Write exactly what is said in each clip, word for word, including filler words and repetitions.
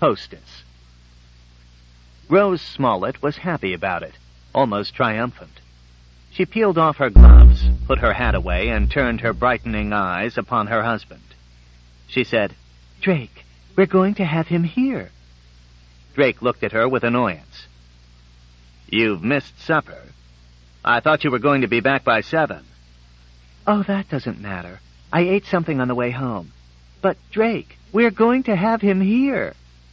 hostess. Rose Smollett was happy about it, almost triumphant. She peeled off her gloves, put her hat away, and turned her brightening eyes upon her husband. She said, "Drake, we're going to have him here." Drake looked at her with annoyance. "You've missed supper. I thought you were going to be back by seven." "Oh, that doesn't matter. I ate something on the way home. But, Drake, we're going to have him here."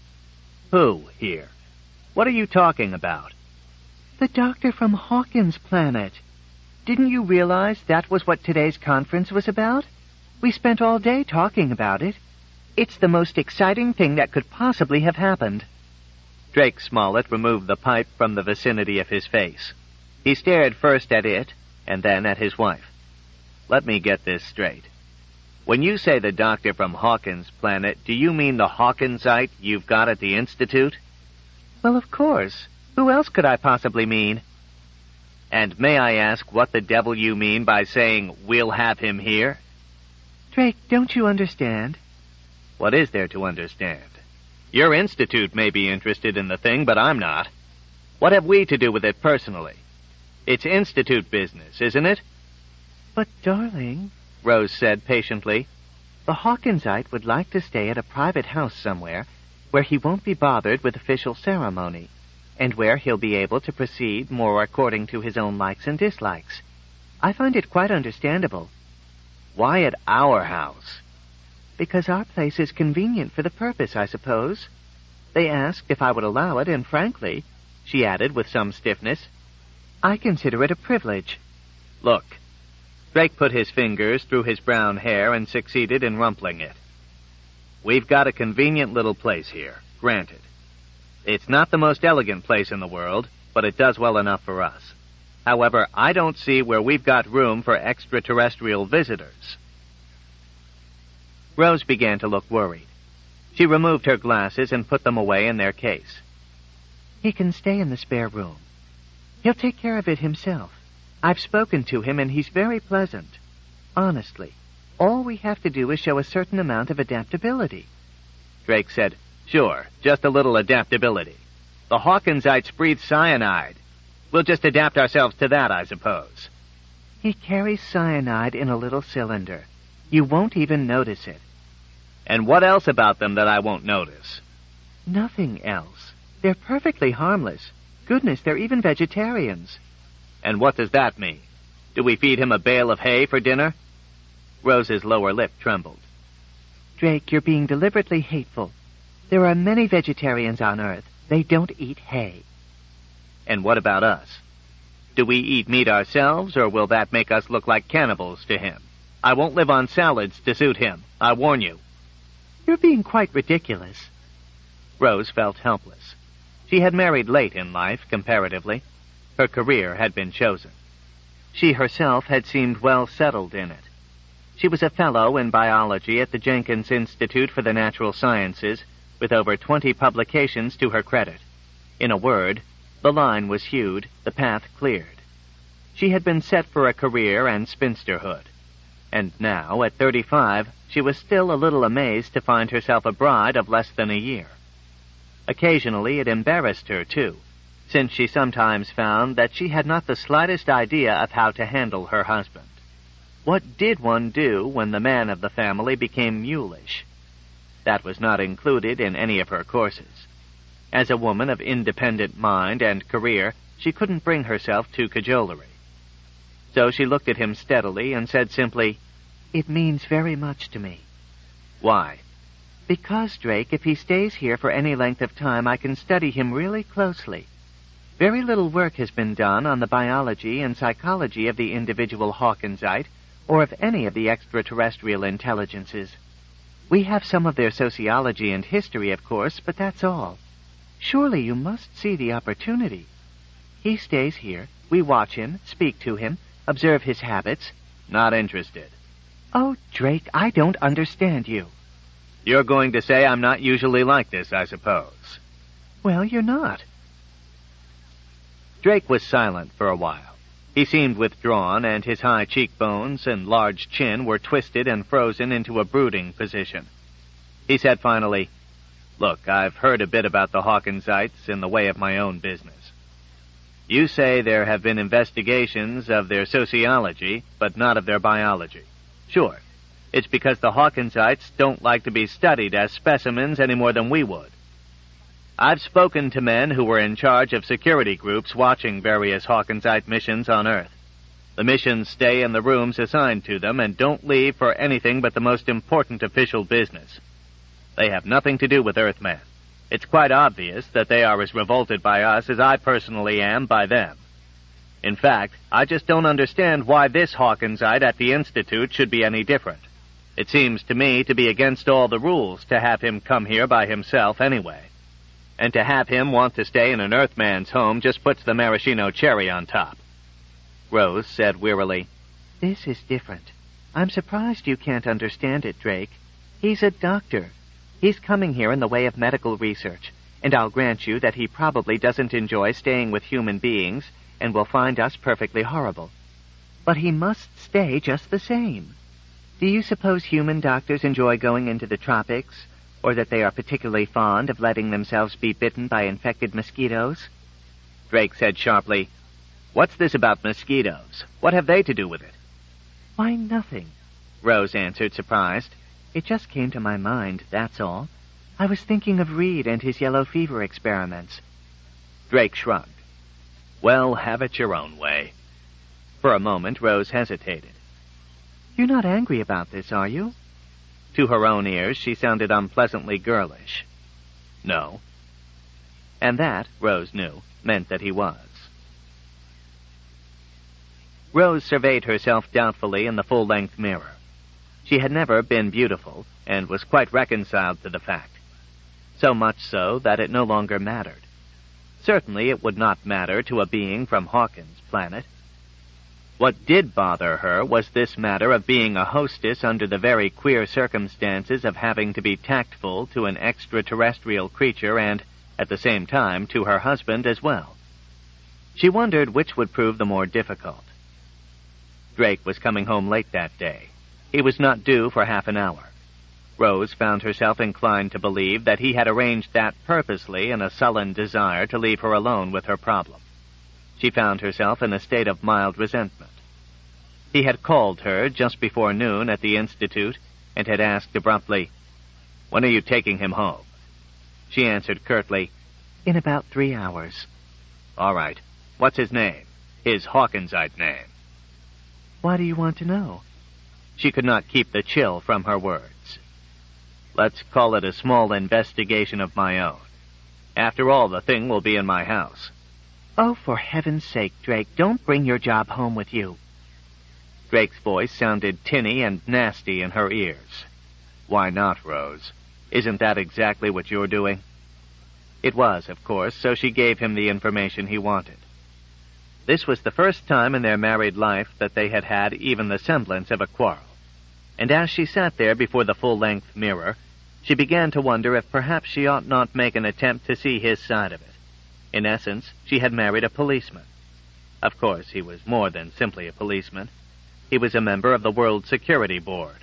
"Who here? What are you talking about?" "The doctor from Hawkins Planet. Didn't you realize that was what today's conference was about? We spent all day talking about it. It's the most exciting thing that could possibly have happened." Drake Smollett removed the pipe from the vicinity of his face. He stared first at it, and then at his wife. "Let me get this straight. When you say the doctor from Hawkins Planet, do you mean the Hawkinsite you've got at the Institute?" "Well, of course. Who else could I possibly mean?" "And may I ask what the devil you mean by saying, 'we'll have him here'?" "Drake, don't you understand?" "What is there to understand? Your institute may be interested in the thing, but I'm not. What have we to do with it personally? It's institute business, isn't it?" "But, darling," Rose said patiently, "the Hawkinsite would like to stay at a private house somewhere where he won't be bothered with official ceremony, and where he'll be able to proceed more according to his own likes and dislikes. I find it quite understandable." "Why at our house?" "Because our place is convenient for the purpose, I suppose. They asked if I would allow it, and frankly," she added with some stiffness, "I consider it a privilege." "Look." Drake put his fingers through his brown hair and succeeded in rumpling it. "We've got a convenient little place here, granted. It's not the most elegant place in the world, but it does well enough for us. However, I don't see where we've got room for extraterrestrial visitors." Rose began to look worried. She removed her glasses and put them away in their case. "He can stay in the spare room. He'll take care of it himself. I've spoken to him, and he's very pleasant. Honestly, all we have to do is show a certain amount of adaptability." Drake said, "Sure, just a little adaptability. The Hawkinsites breathe cyanide. We'll just adapt ourselves to that, I suppose." "He carries cyanide in a little cylinder. You won't even notice it." "And what else about them that I won't notice?" "Nothing else. They're perfectly harmless. Goodness, they're even vegetarians." "And what does that mean? Do we feed him a bale of hay for dinner?" Rose's lower lip trembled. "Drake, you're being deliberately hateful. There are many vegetarians on Earth. They don't eat hay." "And what about us? Do we eat meat ourselves, or will that make us look like cannibals to him? I won't live on salads to suit him, I warn you." "You're being quite ridiculous." Rose felt helpless. She had married late in life, comparatively. Her career had been chosen. She herself had seemed well settled in it. She was a fellow in biology at the Jenkins Institute for the Natural Sciences, with over twenty publications to her credit. In a word, the line was hewed, the path cleared. She had been set for a career and spinsterhood. And now, at thirty-five, she was still a little amazed to find herself a bride of less than a year. Occasionally it embarrassed her, too, since she sometimes found that she had not the slightest idea of how to handle her husband. What did one do when the man of the family became mulish? That was not included in any of her courses. As a woman of independent mind and career, she couldn't bring herself to cajolery. So she looked at him steadily and said simply, "It means very much to me." "Why?" "Because, Drake, if he stays here for any length of time, I can study him really closely. Very little work has been done on the biology and psychology of the individual Hawkinsite, or of any of the extraterrestrial intelligences. We have some of their sociology and history, of course, but that's all. Surely you must see the opportunity. He stays here, we watch him, speak to him, observe his habits." "Not interested." "Oh, Drake, I don't understand you." "You're going to say I'm not usually like this, I suppose." "Well, you're not." Drake was silent for a while. He seemed withdrawn, and his high cheekbones and large chin were twisted and frozen into a brooding position. He said finally, Look, I've heard a bit about the Hawkinsites in the way of my own business. You say there have been investigations of their sociology, but not of their biology. Sure, it's because the Hawkinsites don't like to be studied as specimens any more than we would. I've spoken to men who were in charge of security groups watching various Hawkinsite missions on Earth. The missions stay in the rooms assigned to them and don't leave for anything but the most important official business. They have nothing to do with Earthmen. It's quite obvious that they are as revolted by us as I personally am by them. In fact, I just don't understand why this Hawkinsite at the Institute should be any different. It seems to me to be against all the rules to have him come here by himself anyway. And to have him want to stay in an Earthman's home just puts the maraschino cherry on top. Rose said wearily, This is different. I'm surprised you can't understand it, Drake. He's a doctor. He's coming here in the way of medical research, and I'll grant you that he probably doesn't enjoy staying with human beings and will find us perfectly horrible. But he must stay just the same. Do you suppose human doctors enjoy going into the tropics, or that they are particularly fond of letting themselves be bitten by infected mosquitoes? Drake said sharply, What's this about mosquitoes? What have they to do with it? Why, nothing, Rose answered, surprised. It just came to my mind, that's all. I was thinking of Reed and his yellow fever experiments. Drake shrugged. Well, have it your own way. For a moment, Rose hesitated. You're not angry about this, are you? To her own ears, she sounded unpleasantly girlish. No. And that, Rose knew, meant that he was. Rose surveyed herself doubtfully in the full-length mirror. She had never been beautiful, and was quite reconciled to the fact. So much so that it no longer mattered. Certainly it would not matter to a being from Hawkins' planet. What did bother her was this matter of being a hostess under the very queer circumstances of having to be tactful to an extraterrestrial creature and, at the same time, to her husband as well. She wondered which would prove the more difficult. Drake was coming home late that day. He was not due for half an hour. Rose found herself inclined to believe that he had arranged that purposely in a sullen desire to leave her alone with her problem. She found herself in a state of mild resentment. He had called her just before noon at the Institute and had asked abruptly, When are you taking him home? She answered curtly, In about three hours. All right. What's his name? His Hawkinsite name. Why do you want to know? She could not keep the chill from her words. Let's call it a small investigation of my own. After all, the thing will be in my house. Oh, for heaven's sake, Drake, don't bring your job home with you. Drake's voice sounded tinny and nasty in her ears. Why not, Rose? Isn't that exactly what you're doing? It was, of course, so she gave him the information he wanted. This was the first time in their married life that they had had even the semblance of a quarrel. And as she sat there before the full-length mirror, she began to wonder if perhaps she ought not make an attempt to see his side of it. In essence, she had married a policeman. Of course, he was more than simply a policeman. He was a member of the World Security Board.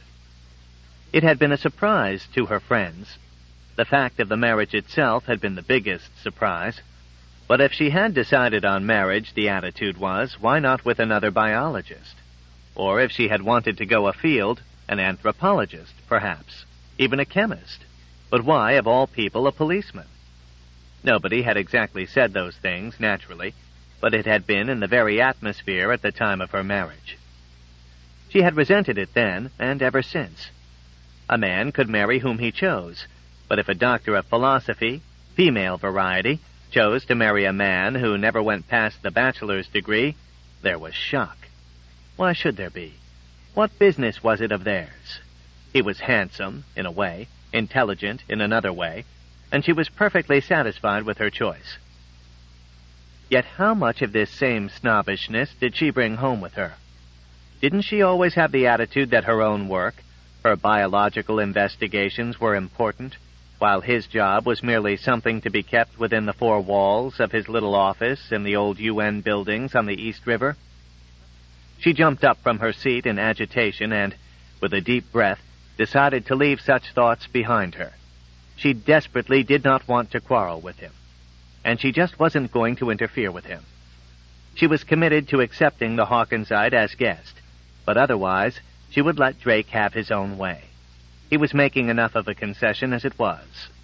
It had been a surprise to her friends. The fact of the marriage itself had been the biggest surprise. But if she had decided on marriage, the attitude was, why not with another biologist? Or if she had wanted to go afield, an anthropologist, perhaps, even a chemist. But why, of all people, a policeman? Nobody had exactly said those things, naturally, but it had been in the very atmosphere at the time of her marriage. She had resented it then, and ever since. A man could marry whom he chose, but if a doctor of philosophy, female variety, chose to marry a man who never went past the bachelor's degree, there was shock. Why should there be? What business was it of theirs? He was handsome, in a way, intelligent in another way, and she was perfectly satisfied with her choice. Yet how much of this same snobbishness did she bring home with her? Didn't she always have the attitude that her own work, her biological investigations, were important, while his job was merely something to be kept within the four walls of his little office in the old U N buildings on the East River? She jumped up from her seat in agitation and, with a deep breath, decided to leave such thoughts behind her. She desperately did not want to quarrel with him, and she just wasn't going to interfere with him. She was committed to accepting the Hawkinsite as guest, but otherwise she would let Drake have his own way. He was making enough of a concession as it was.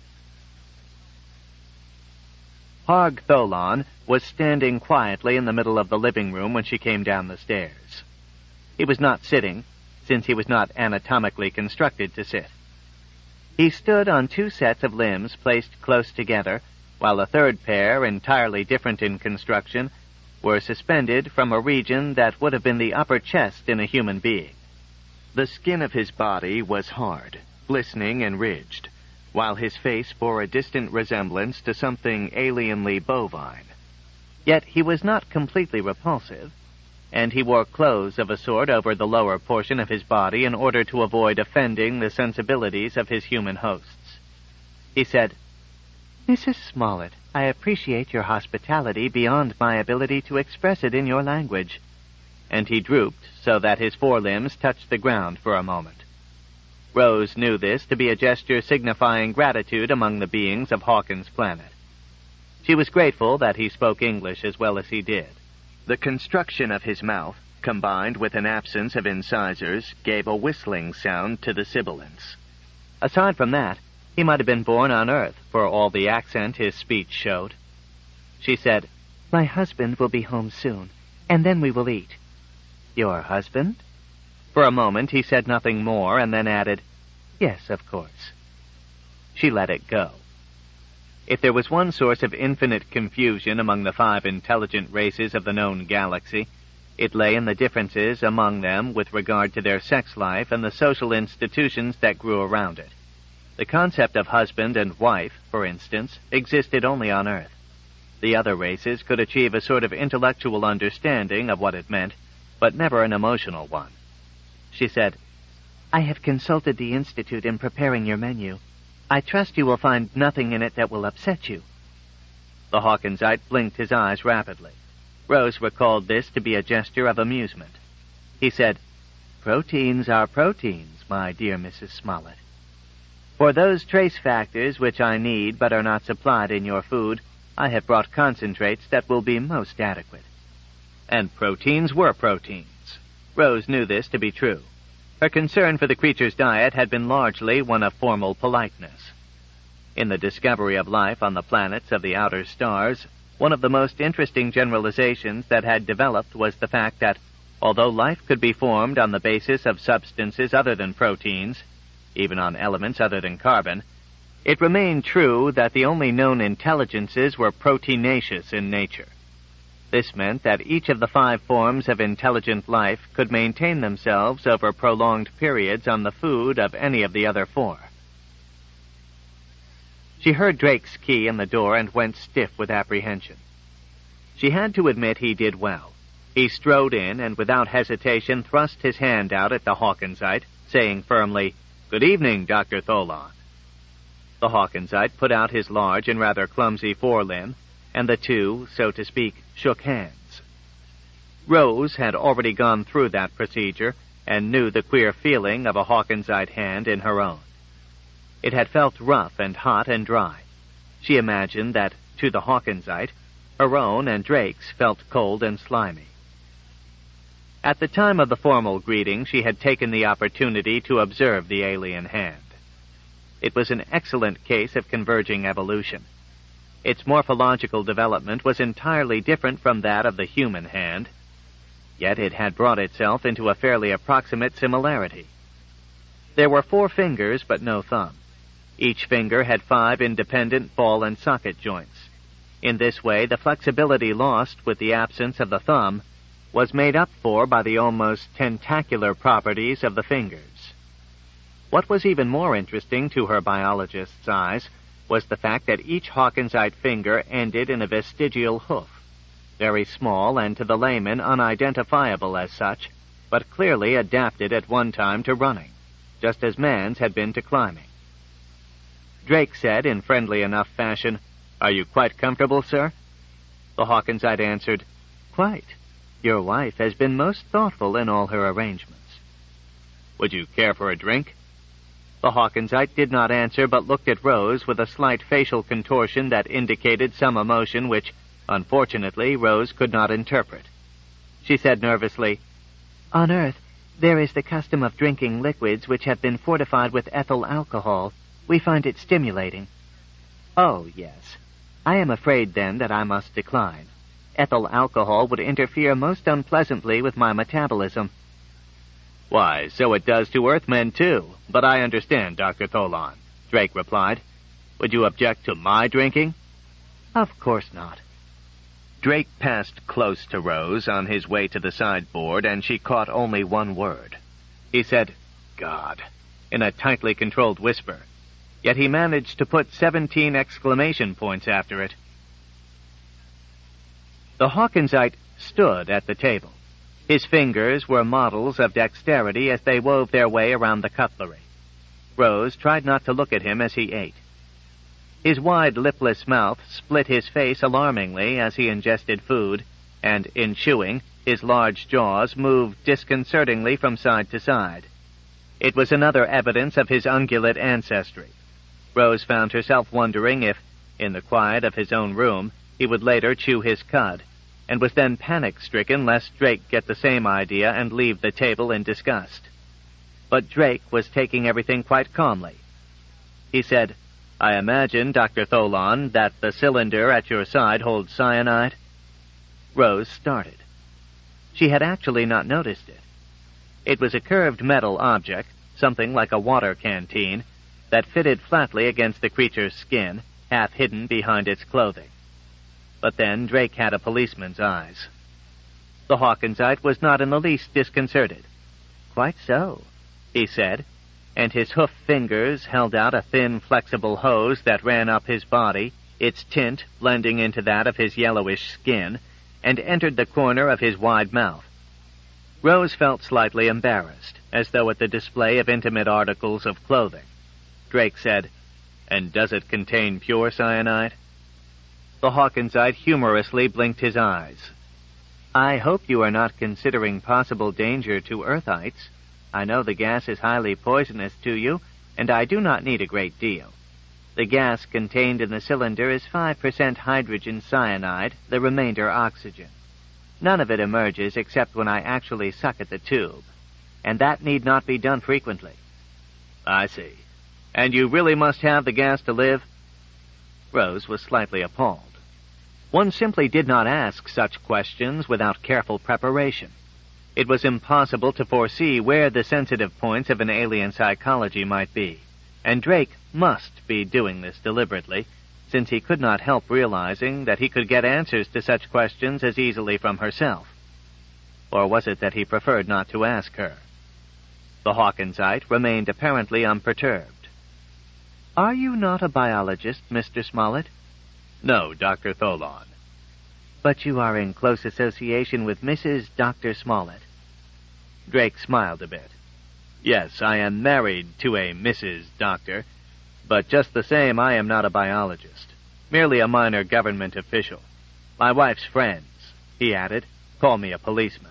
Harg Tholon was standing quietly in the middle of the living room when she came down the stairs. He was not sitting, since he was not anatomically constructed to sit. He stood on two sets of limbs placed close together, while a third pair, entirely different in construction, were suspended from a region that would have been the upper chest in a human being. The skin of his body was hard, glistening and ridged, while his face bore a distant resemblance to something alienly bovine. Yet he was not completely repulsive, and he wore clothes of a sort over the lower portion of his body in order to avoid offending the sensibilities of his human hosts. He said, "Missus Smollett, I appreciate your hospitality beyond my ability to express it in your language." And he drooped so that his forelimbs touched the ground for a moment. Rose knew this to be a gesture signifying gratitude among the beings of Hawkins' planet. She was grateful that he spoke English as well as he did. The construction of his mouth, combined with an absence of incisors, gave a whistling sound to the sibilants. Aside from that, he might have been born on Earth, for all the accent his speech showed. She said, "My husband will be home soon, and then we will eat." "Your husband?" For a moment he said nothing more, and then added, "Yes, of course." She let it go. If there was one source of infinite confusion among the five intelligent races of the known galaxy, it lay in the differences among them with regard to their sex life and the social institutions that grew around it. The concept of husband and wife, for instance, existed only on Earth. The other races could achieve a sort of intellectual understanding of what it meant, but never an emotional one. She said, "I have consulted the Institute in preparing your menu. I trust you will find nothing in it that will upset you." The Hawkinsite blinked his eyes rapidly. Rose recalled this to be a gesture of amusement. He said, "Proteins are proteins, my dear Missus Smollett. For those trace factors which I need but are not supplied in your food, I have brought concentrates that will be most adequate." And proteins were proteins. Rose knew this to be true. Her concern for the creature's diet had been largely one of formal politeness. In the discovery of life on the planets of the outer stars, one of the most interesting generalizations that had developed was the fact that, although life could be formed on the basis of substances other than proteins, even on elements other than carbon, it remained true that the only known intelligences were proteinaceous in nature. This meant that each of the five forms of intelligent life could maintain themselves over prolonged periods on the food of any of the other four. She heard Drake's key in the door and went stiff with apprehension. She had to admit he did well. He strode in and without hesitation thrust his hand out at the Hawkinsite, saying firmly, "Good evening, Doctor Tholon." The Hawkinsite put out his large and rather clumsy forelimb, and the two, so to speak, shook hands. Rose had already gone through that procedure and knew the queer feeling of a Hawkinsite hand in her own. It had felt rough and hot and dry. She imagined that, to the Hawkinsite, her own and Drake's felt cold and slimy. At the time of the formal greeting, she had taken the opportunity to observe the alien hand. It was an excellent case of converging evolution. Its morphological development was entirely different from that of the human hand, yet it had brought itself into a fairly approximate similarity. There were four fingers, but no thumb. Each finger had five independent ball and socket joints. In this way, the flexibility lost with the absence of the thumb was made up for by the almost tentacular properties of the fingers. What was even more interesting to her biologist's eyes was the fact that each Hawkinsite finger ended in a vestigial hoof, very small and to the layman unidentifiable as such, but clearly adapted at one time to running, just as man's had been to climbing. Drake said in friendly enough fashion, "Are you quite comfortable, sir?" The Hawkinsite answered, "Quite. Your wife has been most thoughtful in all her arrangements." "Would you care for a drink?" The Hawkinsite did not answer, but looked at Rose with a slight facial contortion that indicated some emotion which, unfortunately, Rose could not interpret. She said nervously, "On Earth, there is the custom of drinking liquids which have been fortified with ethyl alcohol. We find it stimulating." "Oh, yes. I am afraid, then, that I must decline. Ethyl alcohol would interfere most unpleasantly with my metabolism." "Why, so it does to Earthmen, too. But I understand, Doctor Tholan," Drake replied. "Would you object to my drinking?" "Of course not." Drake passed close to Rose on his way to the sideboard, and she caught only one word. He said, "God," in a tightly controlled whisper. Yet he managed to put seventeen exclamation points after it. The Hawkinsite stood at the table. His fingers were models of dexterity as they wove their way around the cutlery. Rose tried not to look at him as he ate. His wide, lipless mouth split his face alarmingly as he ingested food, and in chewing, his large jaws moved disconcertingly from side to side. It was another evidence of his ungulate ancestry. Rose found herself wondering if, in the quiet of his own room, he would later chew his cud, and was then panic-stricken lest Drake get the same idea and leave the table in disgust. But Drake was taking everything quite calmly. He said, "I imagine, Doctor Tholan, that the cylinder at your side holds cyanide?" Rose started. She had actually not noticed it. It was a curved metal object, something like a water canteen, that fitted flatly against the creature's skin, half hidden behind its clothing. But then Drake had a policeman's eyes. The Hawkinsite was not in the least disconcerted. "Quite so," he said, and his hoof fingers held out a thin, flexible hose that ran up his body, its tint blending into that of his yellowish skin, and entered the corner of his wide mouth. Rose felt slightly embarrassed, as though at the display of intimate articles of clothing. Drake said, "And does it contain pure cyanide?" The Hawkinsite humorously blinked his eyes. "I hope you are not considering possible danger to Earthites. I know the gas is highly poisonous to you, and I do not need a great deal. The gas contained in the cylinder is five percent hydrogen cyanide, the remainder oxygen. None of it emerges except when I actually suck at the tube, and that need not be done frequently." "I see. And you really must have the gas to live?" Rose was slightly appalled. One simply did not ask such questions without careful preparation. It was impossible to foresee where the sensitive points of an alien psychology might be, and Drake must be doing this deliberately, since he could not help realizing that he could get answers to such questions as easily from herself. Or was it that he preferred not to ask her? The Hawkinsite remained apparently unperturbed. "Are you not a biologist, Mister Smollett?" "No, Doctor Tholan." "But you are in close association with Missus Doctor Smollett." Drake smiled a bit. "Yes, I am married to a Missus Doctor, but just the same I am not a biologist, merely a minor government official. My wife's friends," he added, "call me a policeman."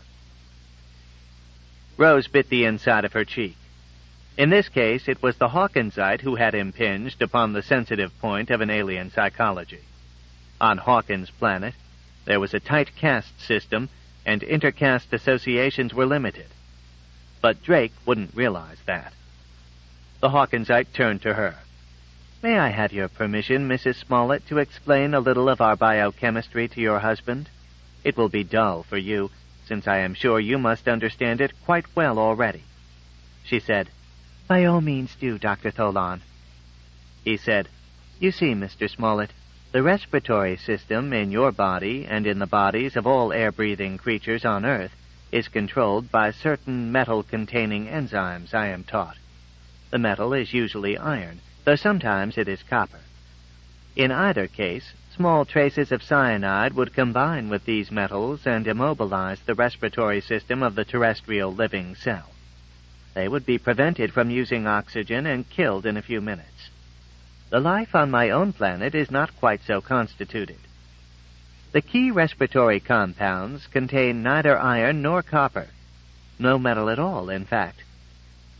Rose bit the inside of her cheek. In this case, it was the Hawkinsite who had impinged upon the sensitive point of an alien psychology. On Hawkins' planet, there was a tight caste system, and intercaste associations were limited. But Drake wouldn't realize that. The Hawkinsite turned to her. "May I have your permission, Missus Smollett, to explain a little of our biochemistry to your husband? It will be dull for you, since I am sure you must understand it quite well already." She said, "By all means do, Doctor Tholan." He said, "You see, Mister Smollett, the respiratory system in your body and in the bodies of all air-breathing creatures on Earth is controlled by certain metal-containing enzymes, I am taught. The metal is usually iron, though sometimes it is copper. In either case, small traces of cyanide would combine with these metals and immobilize the respiratory system of the terrestrial living cell. They would be prevented from using oxygen and killed in a few minutes. The life on my own planet is not quite so constituted. The key respiratory compounds contain neither iron nor copper. No metal at all, in fact.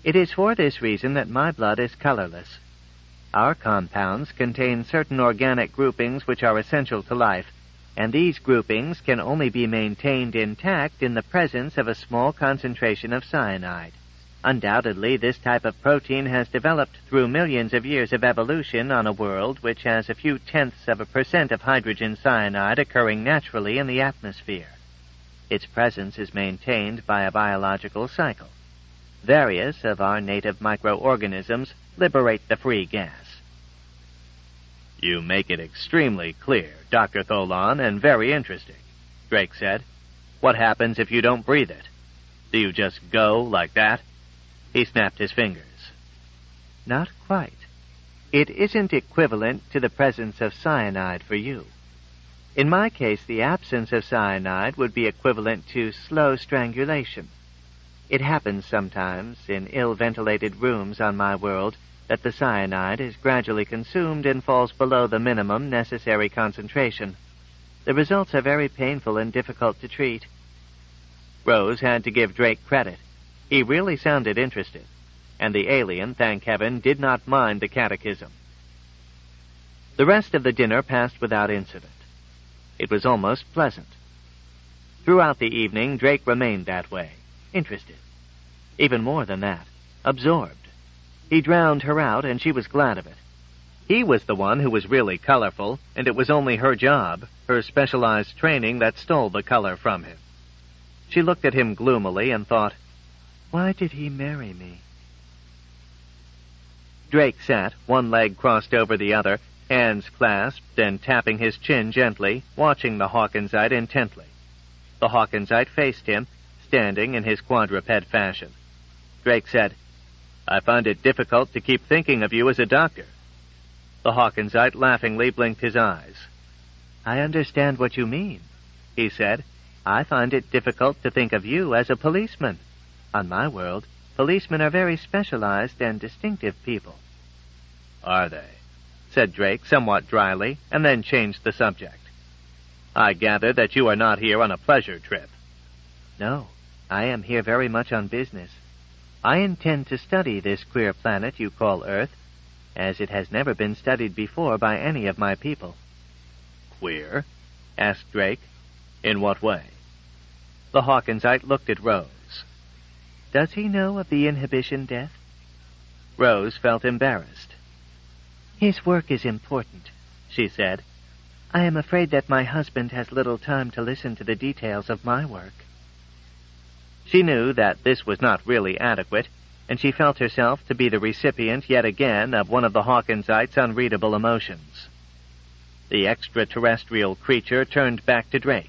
It is for this reason that my blood is colorless. Our compounds contain certain organic groupings which are essential to life, and these groupings can only be maintained intact in the presence of a small concentration of cyanide. Undoubtedly, this type of protein has developed through millions of years of evolution on a world which has a few tenths of a percent of hydrogen cyanide occurring naturally in the atmosphere. Its presence is maintained by a biological cycle. Various of our native microorganisms liberate the free gas. You make it extremely clear, Doctor Tholan, and very interesting, Drake said. What happens if you don't breathe it? Do you just go like that? He snapped his fingers. Not quite. It isn't equivalent to the presence of cyanide for you. In my case, the absence of cyanide would be equivalent to slow strangulation. It happens sometimes in ill-ventilated rooms on my world that the cyanide is gradually consumed and falls below the minimum necessary concentration. The results are very painful and difficult to treat. Rose had to give Drake credit. He really sounded interested, and the alien, thank heaven, did not mind the catechism. The rest of the dinner passed without incident. It was almost pleasant. Throughout the evening, Drake remained that way, interested. Even more than that, absorbed. He drowned her out, and she was glad of it. He was the one who was really colorful, and it was only her job, her specialized training, that stole the color from him. She looked at him gloomily and thought, why did he marry me? Drake sat, one leg crossed over the other, hands clasped and tapping his chin gently, watching the Hawkinsite intently. The Hawkinsite faced him, standing in his quadruped fashion. Drake said, I find it difficult to keep thinking of you as a doctor. The Hawkinsite laughingly blinked his eyes. I understand what you mean, he said. I find it difficult to think of you as a policeman. On my world, policemen are very specialized and distinctive people. Are they? Said Drake somewhat dryly, and then changed the subject. I gather that you are not here on a pleasure trip. No, I am here very much on business. I intend to study this queer planet you call Earth, as it has never been studied before by any of my people. Queer? Asked Drake. In what way? The Hawkinsite looked at Rose. Does he know of the inhibition death? Rose felt embarrassed. His work is important, she said. I am afraid that my husband has little time to listen to the details of my work. She knew that this was not really adequate, and she felt herself to be the recipient yet again of one of the Hawkinsite's unreadable emotions. The extraterrestrial creature turned back to Drake.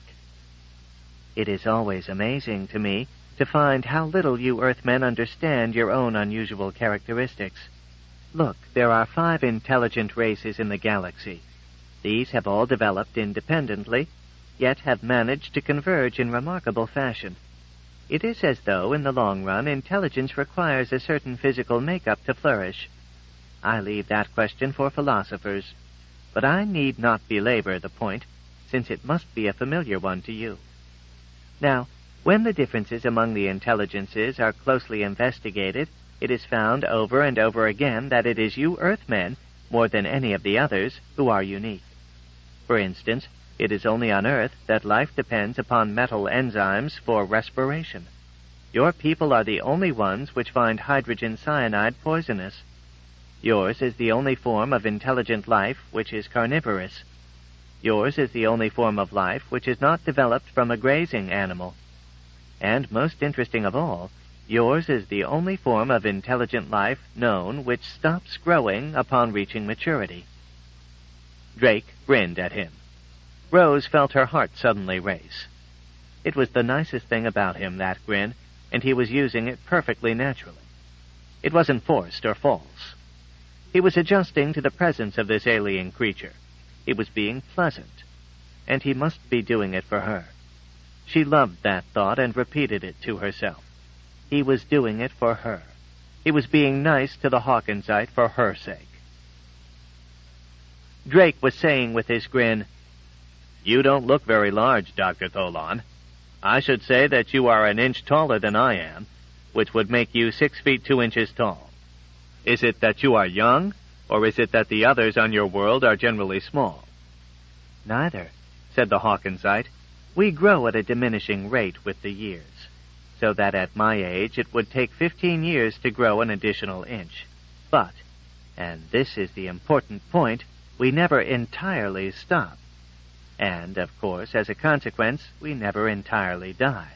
It is always amazing to me to find how little you Earthmen understand your own unusual characteristics. Look, there are five intelligent races in the galaxy. These have all developed independently, yet have managed to converge in remarkable fashion. It is as though, in the long run, intelligence requires a certain physical makeup to flourish. I leave that question for philosophers, but I need not belabor the point, since it must be a familiar one to you. Now, when the differences among the intelligences are closely investigated, it is found over and over again that it is you Earthmen, more than any of the others, who are unique. For instance, it is only on Earth that life depends upon metal enzymes for respiration. Your people are the only ones which find hydrogen cyanide poisonous. Yours is the only form of intelligent life which is carnivorous. Yours is the only form of life which is not developed from a grazing animal. And most interesting of all, yours is the only form of intelligent life known which stops growing upon reaching maturity. Drake grinned at him. Rose felt her heart suddenly race. It was the nicest thing about him, that grin, and he was using it perfectly naturally. It wasn't forced or false. He was adjusting to the presence of this alien creature. He was being pleasant, and he must be doing it for her. She loved that thought and repeated it to herself. He was doing it for her. He was being nice to the Hawkinsite for her sake. Drake was saying with his grin, "You don't look very large, Doctor Tholan. I should say that you are an inch taller than I am, which would make you six feet two inches tall? Is it that you are young, or is it that the others on your world are generally small? Neither, said the Hawkinsite. We grow at a diminishing rate with the years, so that at my age it would take fifteen years to grow an additional inch. But, and this is the important point, we never entirely stop. And, of course, as a consequence, we never entirely die.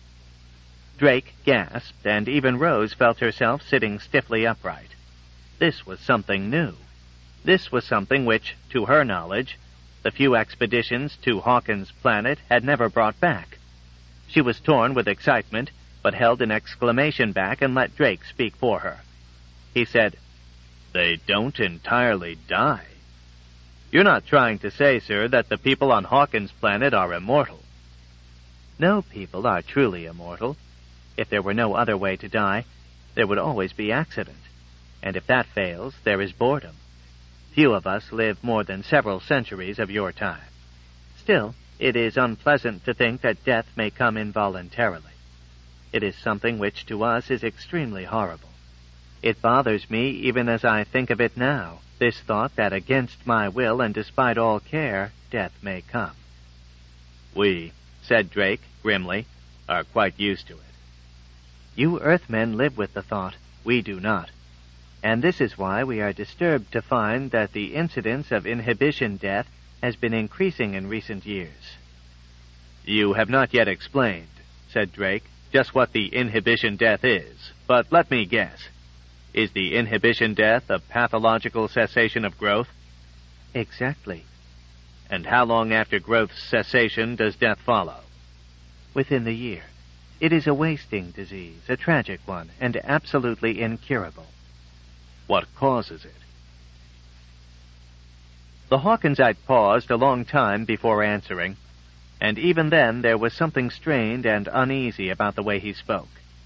Drake gasped, and even Rose felt herself sitting stiffly upright. This was something new. This was something which, to her knowledge, the few expeditions to Hawkins' planet had never brought back. She was torn with excitement, but held an exclamation back and let Drake speak for her. He said, "They don't entirely die. You're not trying to say, sir, that the people on Hawkins' planet are immortal." No people are truly immortal. If there were no other way to die, there would always be accident. And if that fails, there is boredom. Few of us live more than several centuries of your time. Still, it is unpleasant to think that death may come involuntarily. It is something which to us is extremely horrible. It bothers me even as I think of it now, this thought that against my will and despite all care, death may come. We, said Drake grimly, are quite used to it. You Earthmen live with the thought. We do not. And this is why we are disturbed to find that the incidence of inhibition death has been increasing in recent years. You have not yet explained, said Drake, just what the inhibition death is, but let me guess. Is the inhibition death a pathological cessation of growth? Exactly. And how long after growth's cessation does death follow? Within the year. It is a wasting disease, a tragic one, and absolutely incurable. What causes it? The Hawkinsite paused a long time before answering, and even then there was something strained and uneasy about the way he spoke.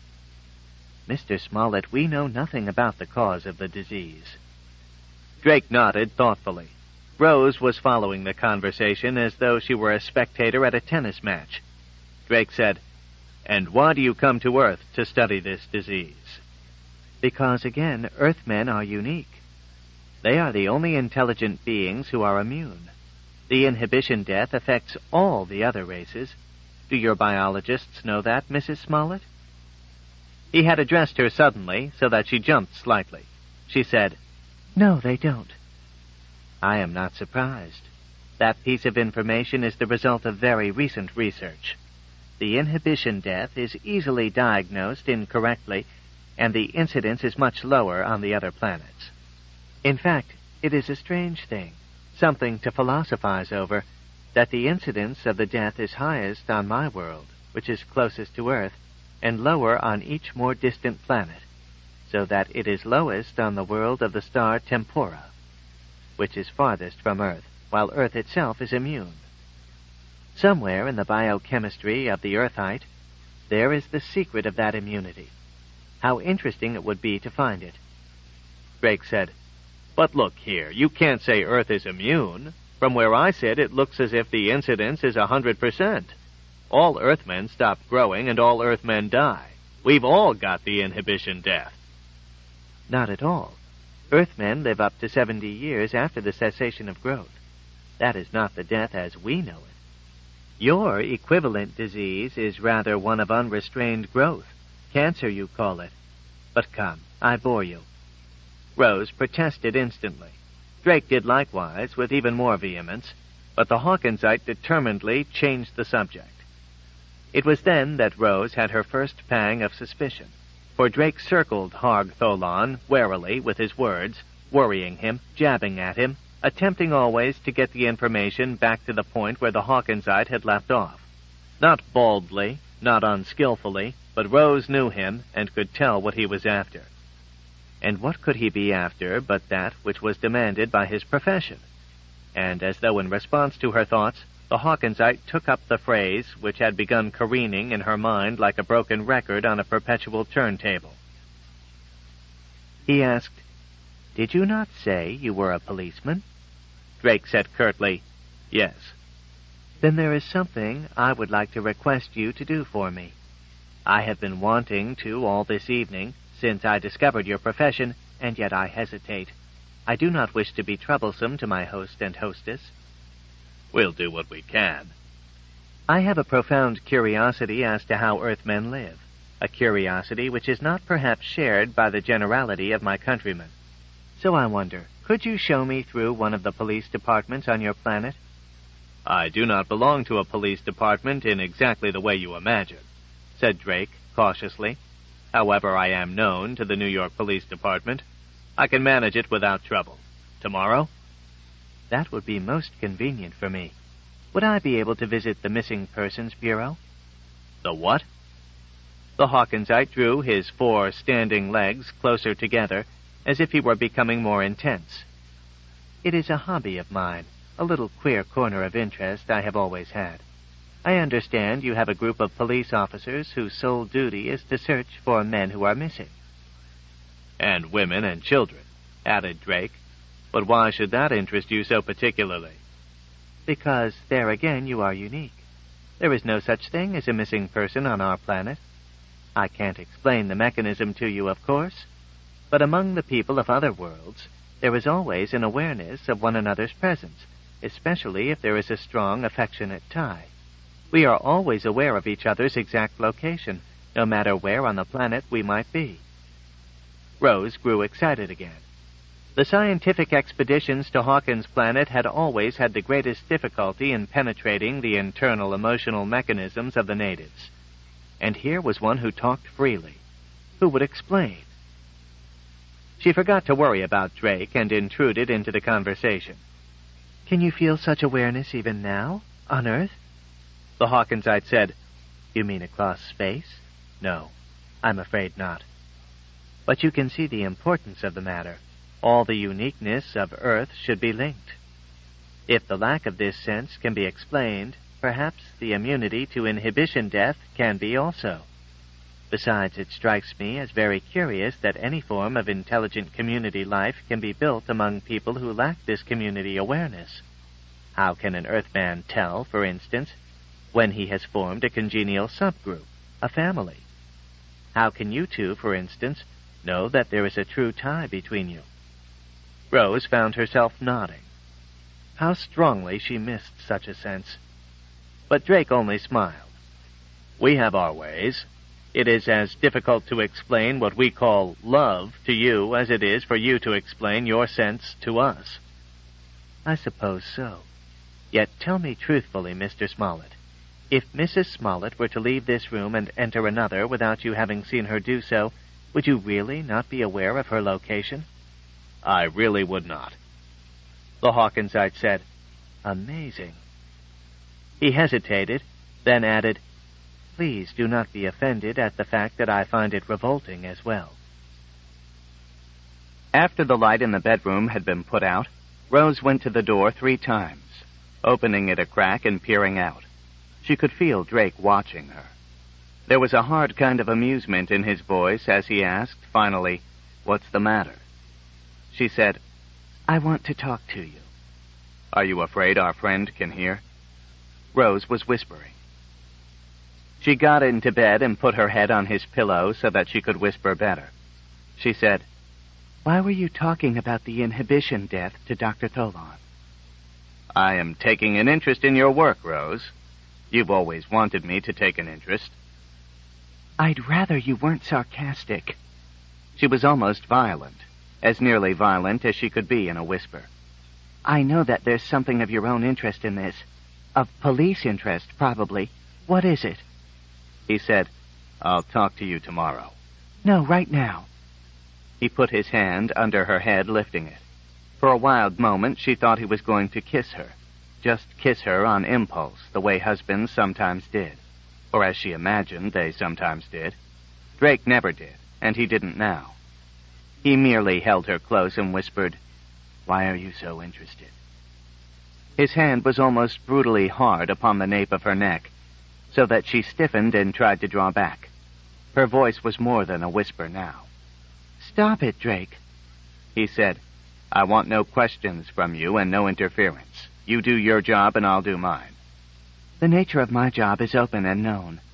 Mister Smollett, we know nothing about the cause of the disease. Drake nodded thoughtfully. Rose was following the conversation as though she were a spectator at a tennis match. Drake said, "And why do you come to Earth to study this disease?" Because, again, Earthmen are unique. They are the only intelligent beings who are immune. The inhibition death affects all the other races. Do your biologists know that, Missus Smollett? He had addressed her suddenly, so that she jumped slightly. She said, "No, they don't." I am not surprised. That piece of information is the result of very recent research. The inhibition death is easily diagnosed incorrectly, and the incidence is much lower on the other planets. In fact, it is a strange thing, something to philosophize over, that the incidence of the death is highest on my world, which is closest to Earth, and lower on each more distant planet, so that it is lowest on the world of the star Tempora, which is farthest from Earth, while Earth itself is immune. Somewhere in the biochemistry of the Earthite, there is the secret of that immunity. How interesting it would be to find it. Drake said, "But look here, you can't say Earth is immune. From where I sit, it looks as if the incidence is a hundred percent. All Earthmen stop growing and all Earthmen die. We've all got the inhibition death." Not at all. Earthmen live up to seventy years after the cessation of growth. That is not the death as we know it. Your equivalent disease is rather one of unrestrained growth. Cancer, you call it. But come, I bore you. Rose protested instantly. Drake did likewise, with even more vehemence, but the Hawkinsite determinedly changed the subject. It was then that Rose had her first pang of suspicion, for Drake circled Harg Tholon warily with his words, worrying him, jabbing at him, attempting always to get the information back to the point where the Hawkinsite had left off. Not baldly, not unskillfully, but Rose knew him and could tell what he was after. And what could he be after but that which was demanded by his profession? And as though in response to her thoughts, the Hawkinsite took up the phrase which had begun careening in her mind like a broken record on a perpetual turntable. He asked, "Did you not say you were a policeman?" Drake said curtly, "Yes." "Then there is something I would like to request you to do for me." I have been wanting to all this evening, since I discovered your profession, and yet I hesitate. I do not wish to be troublesome to my host and hostess. We'll do what we can. I have a profound curiosity as to how Earthmen live, a curiosity which is not perhaps shared by the generality of my countrymen. So I wonder, could you show me through one of the police departments on your planet? I do not belong to a police department in exactly the way you imagine, said Drake cautiously. However, I am known to the New York Police Department. I can manage it without trouble. Tomorrow? That would be most convenient for me. Would I be able to visit the Missing Persons Bureau? The what? The Hawkinsite drew his four standing legs closer together, as if he were becoming more intense. It is a hobby of mine, a little queer corner of interest I have always had. I understand you have a group of police officers whose sole duty is to search for men who are missing. And women and children, added Drake. But why should that interest you so particularly? Because there again you are unique. There is no such thing as a missing person on our planet. I can't explain the mechanism to you, of course, but among the people of other worlds, there is always an awareness of one another's presence, especially if there is a strong, affectionate tie. We are always aware of each other's exact location, no matter where on the planet we might be. Rose grew excited again. The scientific expeditions to Hawkins' planet had always had the greatest difficulty in penetrating the internal emotional mechanisms of the natives. And here was one who talked freely, who would explain. She forgot to worry about Drake and intruded into the conversation. Can you feel such awareness even now, on Earth? The Hawkinsite said, You mean across space? No, I'm afraid not. But you can see the importance of the matter. All the uniqueness of Earth should be linked. If the lack of this sense can be explained, perhaps the immunity to inhibition death can be also. Besides, it strikes me as very curious that any form of intelligent community life can be built among people who lack this community awareness. How can an Earthman tell, for instance, when he has formed a congenial subgroup, a family? How can you two, for instance, know that there is a true tie between you? Rose found herself nodding. How strongly she missed such a sense. But Drake only smiled. We have our ways. It is as difficult to explain what we call love to you as it is for you to explain your sense to us. I suppose so. Yet tell me truthfully, Mister Smollett, if Missus Smollett were to leave this room and enter another without you having seen her do so, would you really not be aware of her location? I really would not. The Hawkinsite said, Amazing. He hesitated, then added, Please do not be offended at the fact that I find it revolting as well. After the light in the bedroom had been put out, Rose went to the door three times, opening it a crack and peering out. She could feel Drake watching her. There was a hard kind of amusement in his voice as he asked, finally, What's the matter? She said, I want to talk to you. Are you afraid our friend can hear? Rose was whispering. She got into bed and put her head on his pillow so that she could whisper better. She said, Why were you talking about the inhibition death to Doctor Tholon? I am taking an interest in your work, Rose. You've always wanted me to take an interest. I'd rather you weren't sarcastic. She was almost violent, as nearly violent as she could be in a whisper. I know that there's something of your own interest in this. Of police interest, probably. What is it? He said, I'll talk to you tomorrow. No, right now. He put his hand under her head, lifting it. For a wild moment, she thought he was going to kiss her. Just kiss her on impulse, the way husbands sometimes did. Or as she imagined they sometimes did. Drake never did, and he didn't now. He merely held her close and whispered, Why are you so interested? His hand was almost brutally hard upon the nape of her neck, so that she stiffened and tried to draw back. Her voice was more than a whisper now. Stop it, Drake, he said. I want no questions from you and no interference. You do your job and I'll do mine. The nature of my job is open and known.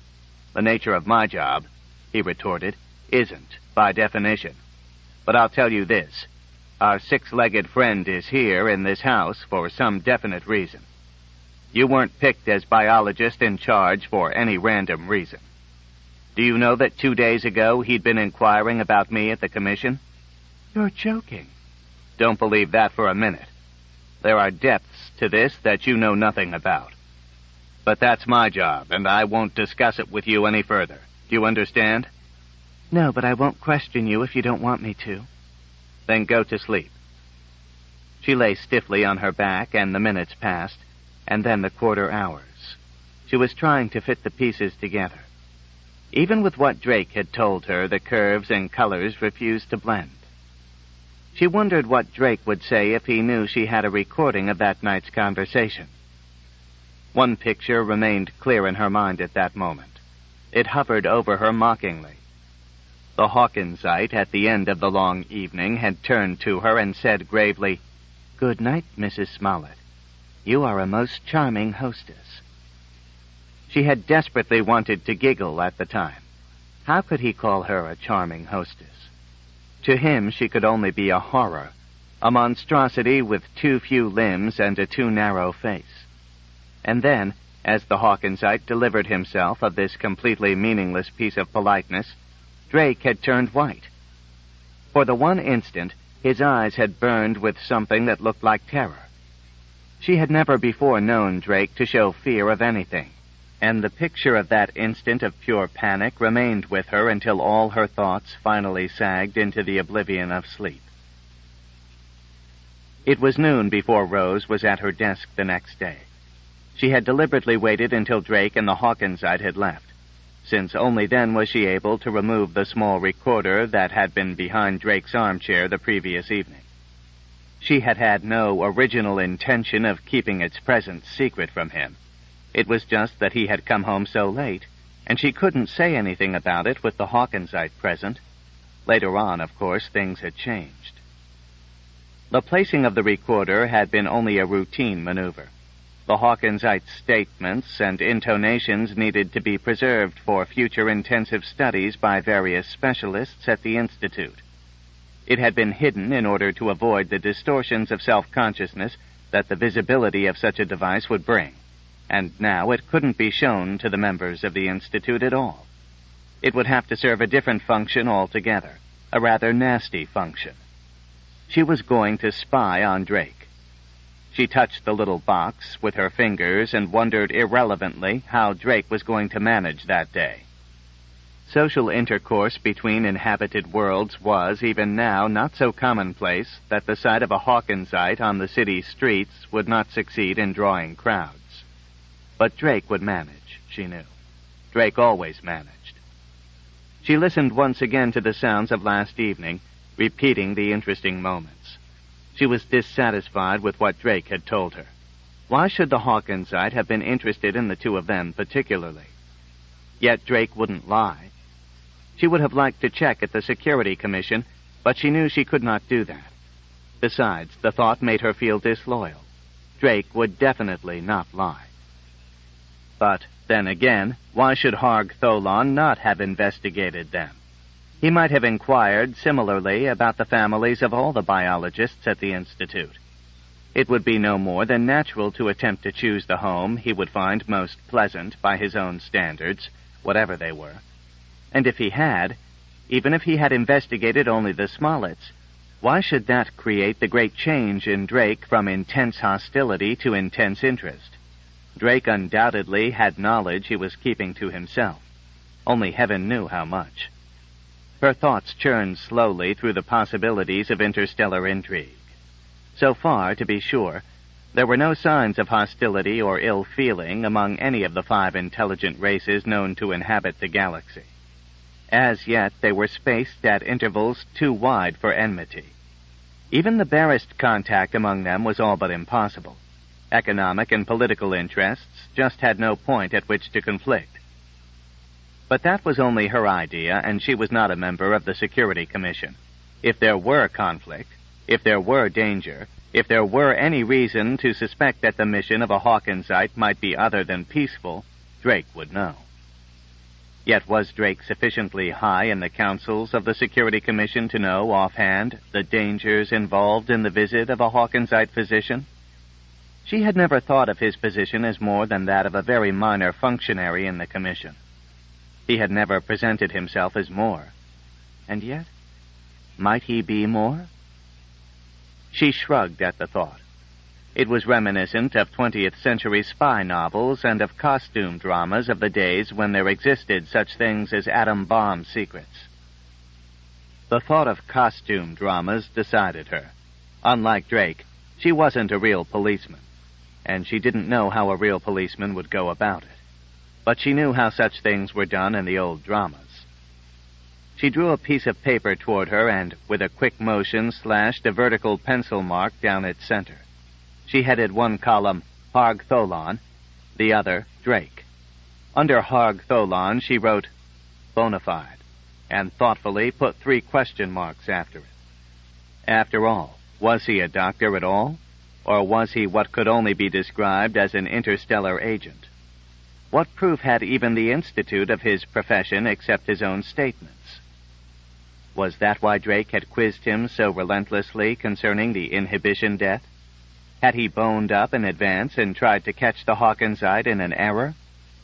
The nature of my job, he retorted, isn't, by definition. But I'll tell you this. Our six-legged friend is here in this house for some definite reason. You weren't picked as biologist in charge for any random reason. Do you know that two days ago he'd been inquiring about me at the commission? You're joking. Don't believe that for a minute. There are depths to this that you know nothing about. But that's my job, and I won't discuss it with you any further. Do you understand? No, but I won't question you if you don't want me to. Then go to sleep. She lay stiffly on her back, and the minutes passed, and then the quarter hours. She was trying to fit the pieces together. Even with what Drake had told her, the curves and colors refused to blend. She wondered what Drake would say if he knew she had a recording of that night's conversation. One picture remained clear in her mind at that moment. It hovered over her mockingly. The Hawkinsite at the end of the long evening had turned to her and said gravely, "Good night, Missus Smollett. You are a most charming hostess." She had desperately wanted to giggle at the time. How could he call her a charming hostess? To him, she could only be a horror, a monstrosity with too few limbs and a too narrow face. And then, as the Hawkinsite delivered himself of this completely meaningless piece of politeness, Drake had turned white. For the one instant, his eyes had burned with something that looked like terror. She had never before known Drake to show fear of anything, and the picture of that instant of pure panic remained with her until all her thoughts finally sagged into the oblivion of sleep. It was noon before Rose was at her desk the next day. She had deliberately waited until Drake and the Hawkinsite had left, since only then was she able to remove the small recorder that had been behind Drake's armchair the previous evening. She had had no original intention of keeping its presence secret from him. It was just that he had come home so late, and she couldn't say anything about it with the Hawkinsite present. Later on, of course, things had changed. The placing of the recorder had been only a routine maneuver. The Hawkinsite's statements and intonations needed to be preserved for future intensive studies by various specialists at the Institute. It had been hidden in order to avoid the distortions of self-consciousness that the visibility of such a device would bring. And now it couldn't be shown to the members of the Institute at all. It would have to serve a different function altogether, a rather nasty function. She was going to spy on Drake. She touched the little box with her fingers and wondered irrelevantly how Drake was going to manage that day. Social intercourse between inhabited worlds was, even now, not so commonplace that the sight of a Hawkinsite on the city streets would not succeed in drawing crowds. But Drake would manage, she knew. Drake always managed. She listened once again to the sounds of last evening, repeating the interesting moments. She was dissatisfied with what Drake had told her. Why should the Hawkinsite have been interested in the two of them particularly? Yet Drake wouldn't lie. She would have liked to check at the Security Commission, but she knew she could not do that. Besides, the thought made her feel disloyal. Drake would definitely not lie. But, then again, why should Harg Tholon not have investigated them? He might have inquired similarly about the families of all the biologists at the Institute. It would be no more than natural to attempt to choose the home he would find most pleasant by his own standards, whatever they were. And if he had, even if he had investigated only the Smolletts, why should that create the great change in Drake from intense hostility to intense interest? Drake undoubtedly had knowledge he was keeping to himself. Only heaven knew how much. Her thoughts churned slowly through the possibilities of interstellar intrigue. So far, to be sure, there were no signs of hostility or ill feeling among any of the five intelligent races known to inhabit the galaxy. As yet, they were spaced at intervals too wide for enmity. Even the barest contact among them was all but impossible. Economic and political interests just had no point at which to conflict. But that was only her idea, and she was not a member of the Security Commission. If there were conflict, if there were danger, if there were any reason to suspect that the mission of a Hawkinsite might be other than peaceful, Drake would know. Yet was Drake sufficiently high in the councils of the Security Commission to know offhand the dangers involved in the visit of a Hawkinsite physician? She had never thought of his position as more than that of a very minor functionary in the Commission. He had never presented himself as more. And yet, might he be more? She shrugged at the thought. It was reminiscent of twentieth century spy novels and of costume dramas of the days when there existed such things as atom bomb secrets. The thought of costume dramas decided her. Unlike Drake, she wasn't a real policeman, and she didn't know how a real policeman would go about it. But she knew how such things were done in the old dramas. She drew a piece of paper toward her and, with a quick motion, slashed a vertical pencil mark down its center. She headed one column, Harg Tholon, the other, Drake. Under Harg Tholon, she wrote, bona fide, and thoughtfully put three question marks after it. After all, was he a doctor at all? Or was he what could only be described as an interstellar agent? What proof had even the Institute of his profession except his own statements? Was that why Drake had quizzed him so relentlessly concerning the inhibition death? Had he boned up in advance and tried to catch the Hawkinsite in an error?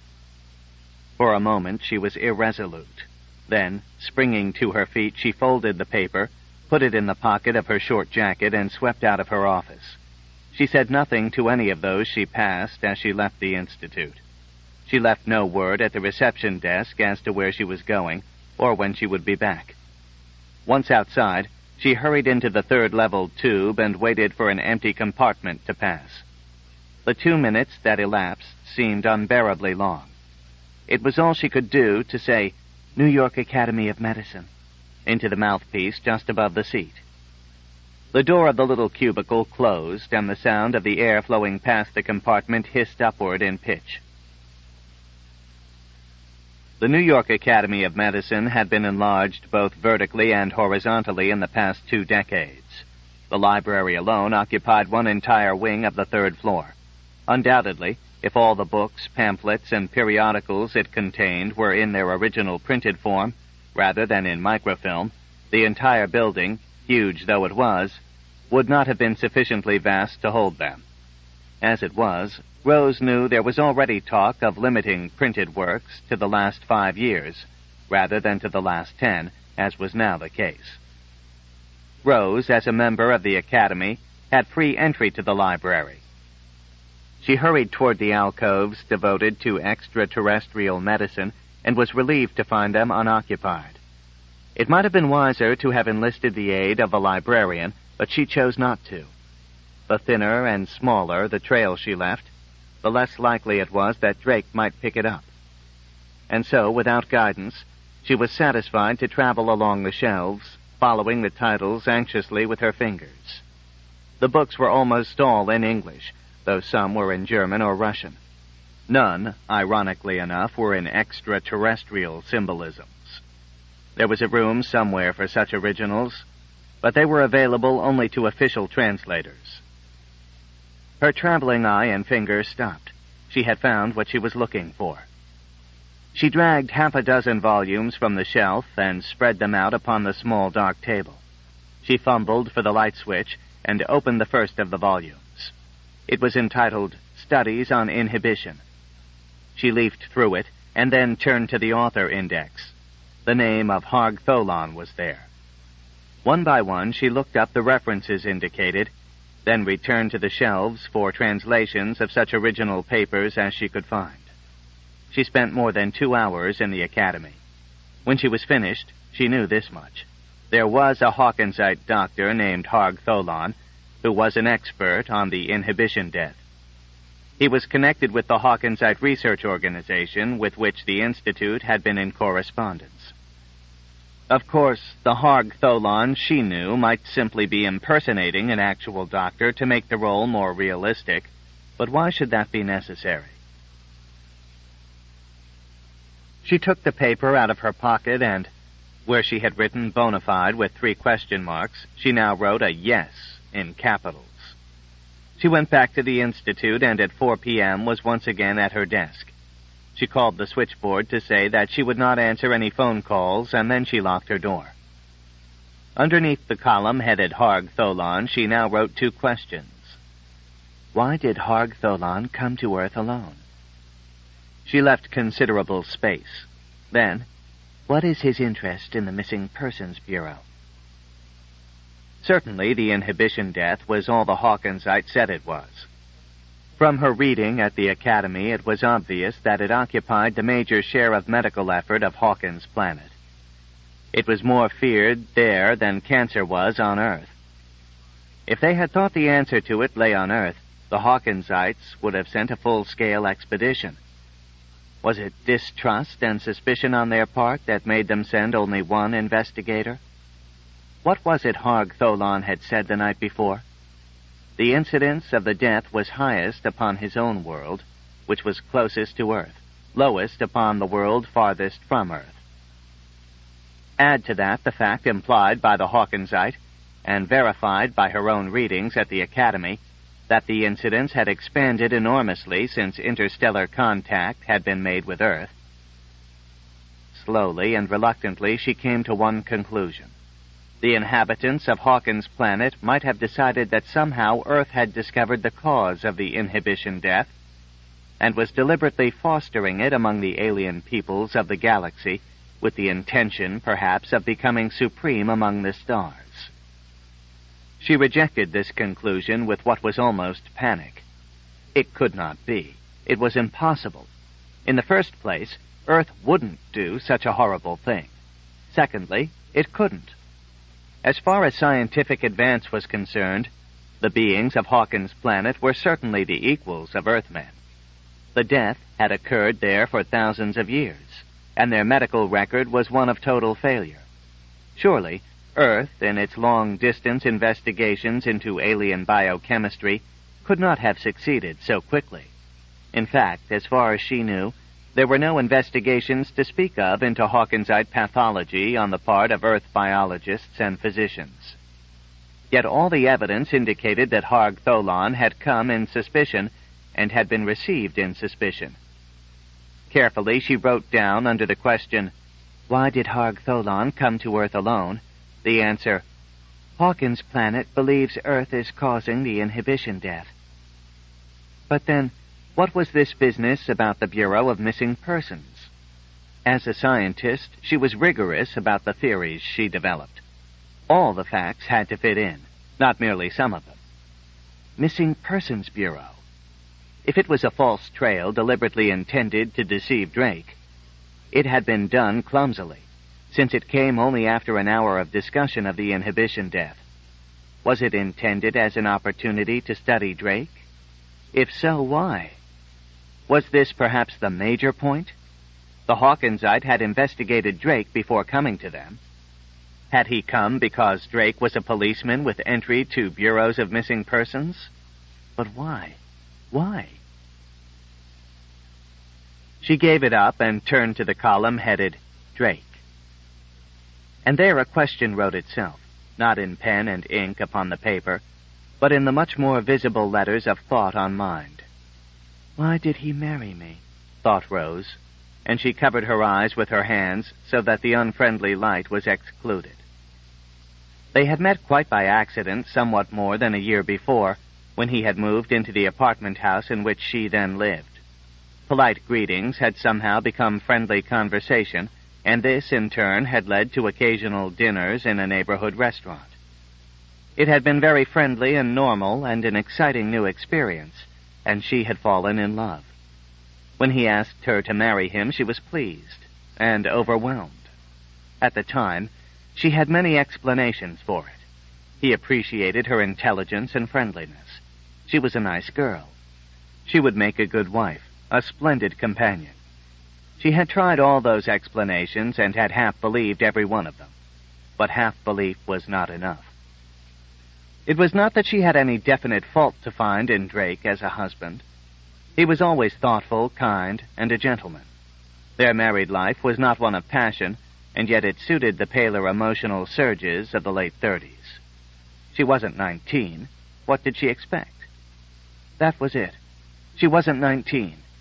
For a moment she was irresolute. Then, springing to her feet, she folded the paper, put it in the pocket of her short jacket, and swept out of her office. She said nothing to any of those she passed as she left the Institute. She left no word at the reception desk as to where she was going, or when she would be back. Once outside, she hurried into the third-level tube and waited for an empty compartment to pass. The two minutes that elapsed seemed unbearably long. It was all she could do to say, New York Academy of Medicine, into the mouthpiece just above the seat. The door of the little cubicle closed, and the sound of the air flowing past the compartment hissed upward in pitch. The New York Academy of Medicine had been enlarged both vertically and horizontally in the past two decades. The library alone occupied one entire wing of the third floor. Undoubtedly, if all the books, pamphlets, and periodicals it contained were in their original printed form, rather than in microfilm, the entire building, huge though it was, would not have been sufficiently vast to hold them. As it was, Rose knew there was already talk of limiting printed works to the last five years, rather than to the last ten, as was now the case. Rose, as a member of the Academy, had free entry to the library. She hurried toward the alcoves devoted to extraterrestrial medicine and was relieved to find them unoccupied. It might have been wiser to have enlisted the aid of a librarian, but she chose not to. The thinner and smaller the trail she left, the less likely it was that Drake might pick it up. And so, without guidance, she was satisfied to travel along the shelves, following the titles anxiously with her fingers. The books were almost all in English, though some were in German or Russian. None, ironically enough, were in extraterrestrial symbolisms. There was a room somewhere for such originals, but they were available only to official translators. Her traveling eye and fingers stopped. She had found what she was looking for. She dragged half a dozen volumes from the shelf and spread them out upon the small dark table. She fumbled for the light switch and opened the first of the volumes. It was entitled Studies on Inhibition. She leafed through it and then turned to the author index. The name of Harg Tholon was there. One by one she looked up the references indicated, then returned to the shelves for translations of such original papers as she could find. She spent more than two hours in the Academy. When she was finished, she knew this much. There was a Hawkinsite doctor named Harg Tholon, who was an expert on the inhibition death. He was connected with the Hawkinsite Research Organization, with which the Institute had been in correspondence. Of course, the Harg Tholon she knew might simply be impersonating an actual doctor to make the role more realistic, but why should that be necessary? She took the paper out of her pocket and, where she had written bona fide with three question marks, she now wrote a yes in capitals. She went back to the Institute and at four p.m. was once again at her desk. She called the switchboard to say that she would not answer any phone calls, and then she locked her door. Underneath the column headed Harg Tholan, she now wrote two questions. Why did Harg Tholan come to Earth alone? She left considerable space. Then, what is his interest in the Missing Persons Bureau? Certainly, the inhibition death was all the Hawkinsite said it was. From her reading at the Academy, it was obvious that it occupied the major share of medical effort of Hawkins' planet. It was more feared there than cancer was on Earth. If they had thought the answer to it lay on Earth, the Hawkinsites would have sent a full-scale expedition. Was it distrust and suspicion on their part that made them send only one investigator? What was it Harg Tholan had said the night before? The incidence of the death was highest upon his own world, which was closest to Earth, lowest upon the world farthest from Earth. Add to that the fact implied by the Hawkinsite, and verified by her own readings at the Academy, that the incidence had expanded enormously since interstellar contact had been made with Earth. Slowly and reluctantly she came to one conclusion. The inhabitants of Hawkins' planet might have decided that somehow Earth had discovered the cause of the inhibition death, and was deliberately fostering it among the alien peoples of the galaxy, with the intention, perhaps, of becoming supreme among the stars. She rejected this conclusion with what was almost panic. It could not be. It was impossible. In the first place, Earth wouldn't do such a horrible thing. Secondly, it couldn't. As far as scientific advance was concerned, the beings of Hawkins' planet were certainly the equals of Earthmen. The death had occurred there for thousands of years, and their medical record was one of total failure. Surely, Earth, in its long-distance investigations into alien biochemistry, could not have succeeded so quickly. In fact, as far as she knew, there were no investigations to speak of into Hawkinsite pathology on the part of Earth biologists and physicians. Yet all the evidence indicated that Harg Tholan had come in suspicion and had been received in suspicion. Carefully, she wrote down under the question, "Why did Harg Tholan come to Earth alone?" the answer, "Hawkins' planet believes Earth is causing the inhibition death." But then, what was this business about the Bureau of Missing Persons? As a scientist, she was rigorous about the theories she developed. All the facts had to fit in, not merely some of them. Missing Persons Bureau. If it was a false trail deliberately intended to deceive Drake, it had been done clumsily, since it came only after an hour of discussion of the inhibition death. Was it intended as an opportunity to study Drake? If so, why? Was this perhaps the major point? The Hawkinsite had investigated Drake before coming to them. Had he come because Drake was a policeman with entry to bureaus of missing persons? But why? Why? She gave it up and turned to the column headed Drake. And there a question wrote itself, not in pen and ink upon the paper, but in the much more visible letters of thought on mind. Why did he marry me? Thought Rose, and she covered her eyes with her hands so that the unfriendly light was excluded. They had met quite by accident somewhat more than a year before, when he had moved into the apartment house in which she then lived. Polite greetings had somehow become friendly conversation, and this, in turn, had led to occasional dinners in a neighborhood restaurant. It had been very friendly and normal and an exciting new experience, and she had fallen in love. When he asked her to marry him, she was pleased and overwhelmed. At the time, she had many explanations for it. He appreciated her intelligence and friendliness. She was a nice girl. She would make a good wife, a splendid companion. She had tried all those explanations and had half believed every one of them. But half belief was not enough. It was not that she had any definite fault to find in Drake as a husband. He was always thoughtful, kind, and a gentleman. Their married life was not one of passion, and yet it suited the paler emotional surges of the late thirties. She wasn't nineteen. What did she expect? That was it. She wasn't nineteen.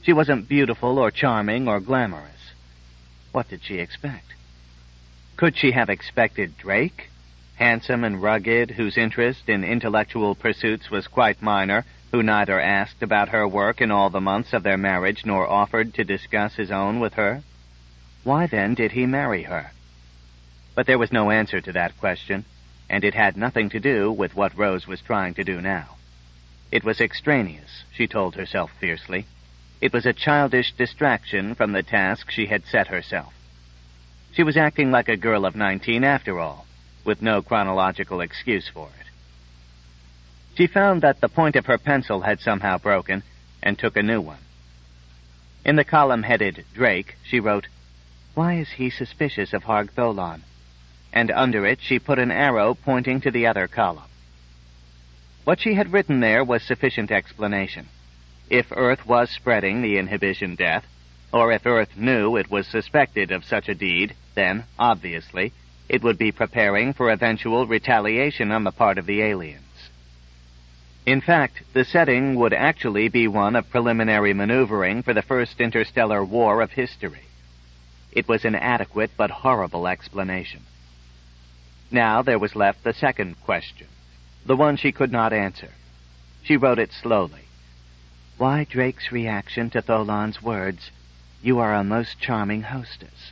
She wasn't beautiful or charming or glamorous. What did she expect? Could she have expected Drake? Handsome and rugged, whose interest in intellectual pursuits was quite minor, who neither asked about her work in all the months of their marriage nor offered to discuss his own with her? Why then did he marry her? But there was no answer to that question, and it had nothing to do with what Rose was trying to do now. It was extraneous, she told herself fiercely. It was a childish distraction from the task she had set herself. She was acting like a girl of nineteen after all, with no chronological excuse for it. She found that the point of her pencil had somehow broken, and took a new one. In the column headed Drake, she wrote, "Why is he suspicious of Harg Tholan?" And under it she put an arrow pointing to the other column. What she had written there was sufficient explanation. If Earth was spreading the inhibition death, or if Earth knew it was suspected of such a deed, then, obviously, it would be preparing for eventual retaliation on the part of the aliens. In fact, the setting would actually be one of preliminary maneuvering for the first interstellar war of history. It was an adequate but horrible explanation. Now there was left the second question, the one she could not answer. She wrote it slowly. Why Drake's reaction to Tholan's words, "You are a most charming hostess"?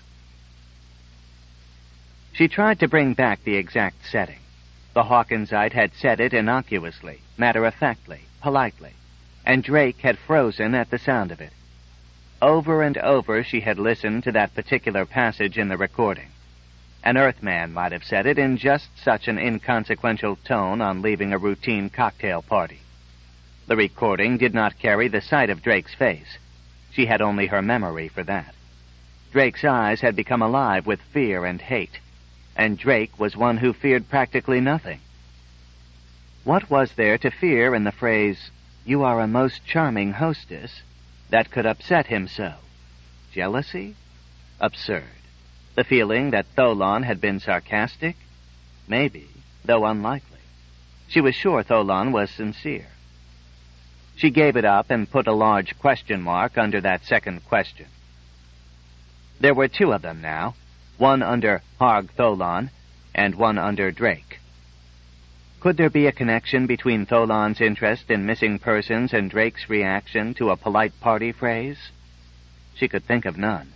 She tried to bring back the exact setting. The Hawkinsite had said it innocuously, matter-of-factly, politely, and Drake had frozen at the sound of it. Over and over she had listened to that particular passage in the recording. An Earthman might have said it in just such an inconsequential tone on leaving a routine cocktail party. The recording did not carry the sight of Drake's face. She had only her memory for that. Drake's eyes had become alive with fear and hate, and Drake was one who feared practically nothing. What was there to fear in the phrase, "You are a most charming hostess," that could upset him so? Jealousy? Absurd. The feeling that Tholan had been sarcastic? Maybe, though unlikely. She was sure Tholan was sincere. She gave it up and put a large question mark under that second question. There were two of them now, one under Harg Tholan and one under Drake. Could there be a connection between Tholan's interest in missing persons and Drake's reaction to a polite party phrase? She could think of none.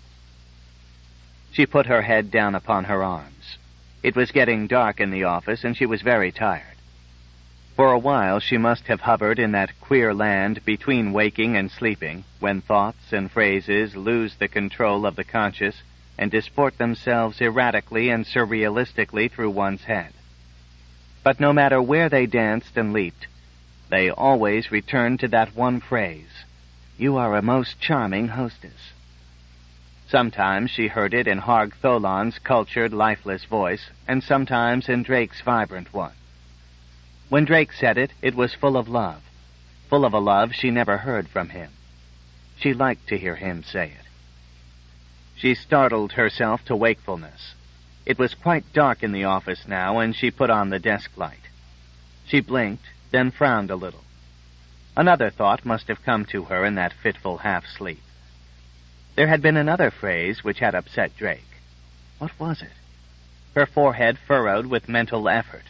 She put her head down upon her arms. It was getting dark in the office, and she was very tired. For a while she must have hovered in that queer land between waking and sleeping, when thoughts and phrases lose the control of the conscious and disport themselves erratically and surrealistically through one's head. But no matter where they danced and leaped, they always returned to that one phrase, "You are a most charming hostess." Sometimes she heard it in Harg Tholan's cultured, lifeless voice, and sometimes in Drake's vibrant one. When Drake said it, it was full of love, full of a love she never heard from him. She liked to hear him say it. She startled herself to wakefulness. It was quite dark in the office now, and she put on the desk light. She blinked, then frowned a little. Another thought must have come to her in that fitful half-sleep. There had been another phrase which had upset Drake. What was it? Her forehead furrowed with mental effort.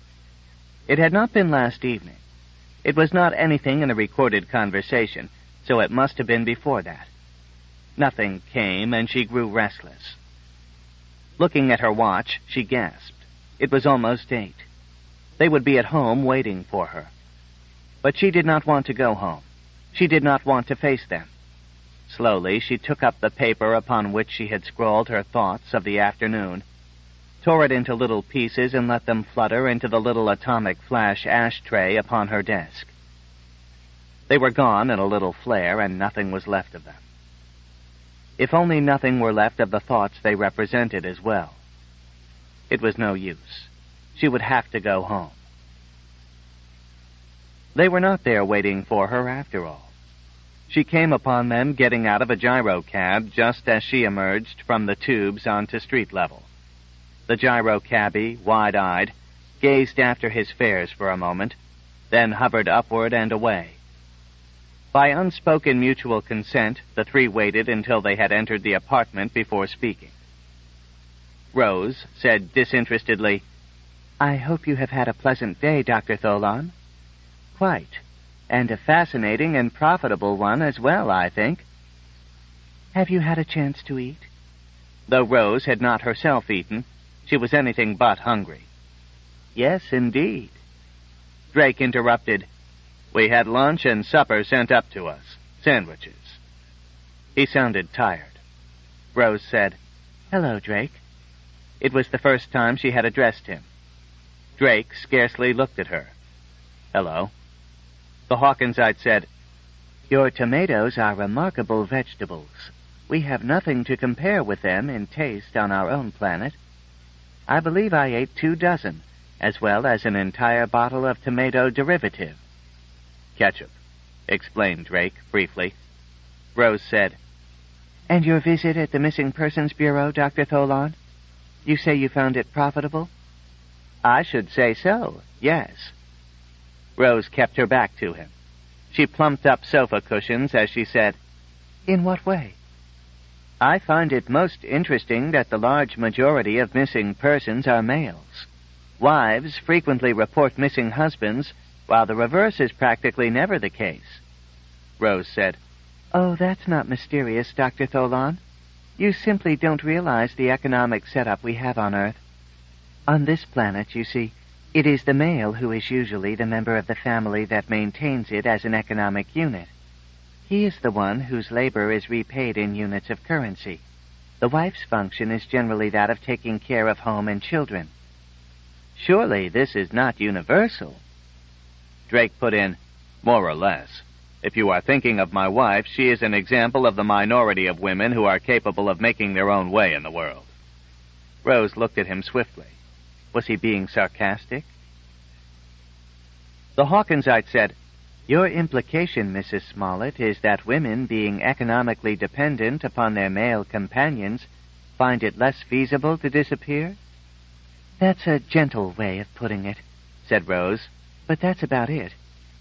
It had not been last evening. It was not anything in a recorded conversation, so it must have been before that. Nothing came, and she grew restless. Looking at her watch, she gasped. It was almost eight. They would be at home waiting for her. But she did not want to go home. She did not want to face them. Slowly, she took up the paper upon which she had scrawled her thoughts of the afternoon, tore it into little pieces, and let them flutter into the little atomic flash ashtray upon her desk. They were gone in a little flare, and nothing was left of them. If only nothing were left of the thoughts they represented as well. It was no use. She would have to go home. They were not there waiting for her after all. She came upon them getting out of a gyrocab just as she emerged from the tubes onto street level. The gyrocabbie, wide-eyed, gazed after his fares for a moment, then hovered upward and away. By unspoken mutual consent, the three waited until they had entered the apartment before speaking. Rose said disinterestedly, "I hope you have had a pleasant day, Doctor Tholan." "Quite. And a fascinating and profitable one as well, I think." "Have you had a chance to eat?" Though Rose had not herself eaten, she was anything but hungry. "Yes, indeed." Drake interrupted. "We had lunch and supper sent up to us. Sandwiches." He sounded tired. Rose said, "Hello, Drake." It was the first time she had addressed him. Drake scarcely looked at her. "Hello." The Hawkinsite said, "Your tomatoes are remarkable vegetables. We have nothing to compare with them in taste on our own planet. I believe I ate two dozen, as well as an entire bottle of tomato derivative." "Ketchup," explained Drake briefly. Rose said, "And your visit at the Missing Persons Bureau, Doctor Tholan? You say you found it profitable?" "I should say so, yes." Rose kept her back to him. She plumped up sofa cushions as she said, "In what way?" "I find it most interesting that the large majority of missing persons are males. Wives frequently report missing husbands, while the reverse is practically never the case." Rose said, "Oh, that's not mysterious, Doctor Tholan. You simply don't realize the economic setup we have on Earth. On this planet, you see, it is the male who is usually the member of the family that maintains it as an economic unit. He is the one whose labor is repaid in units of currency. The wife's function is generally that of taking care of home and children." "Surely this is not universal?" Drake put in, "More or less. If you are thinking of my wife, she is an example of the minority of women who are capable of making their own way in the world." Rose looked at him swiftly. Was he being sarcastic? The Hawkinsite said, "Your implication, Missus Smollett, is that women, being economically dependent upon their male companions, find it less feasible to disappear?" "That's a gentle way of putting it," said Rose, "but that's about it."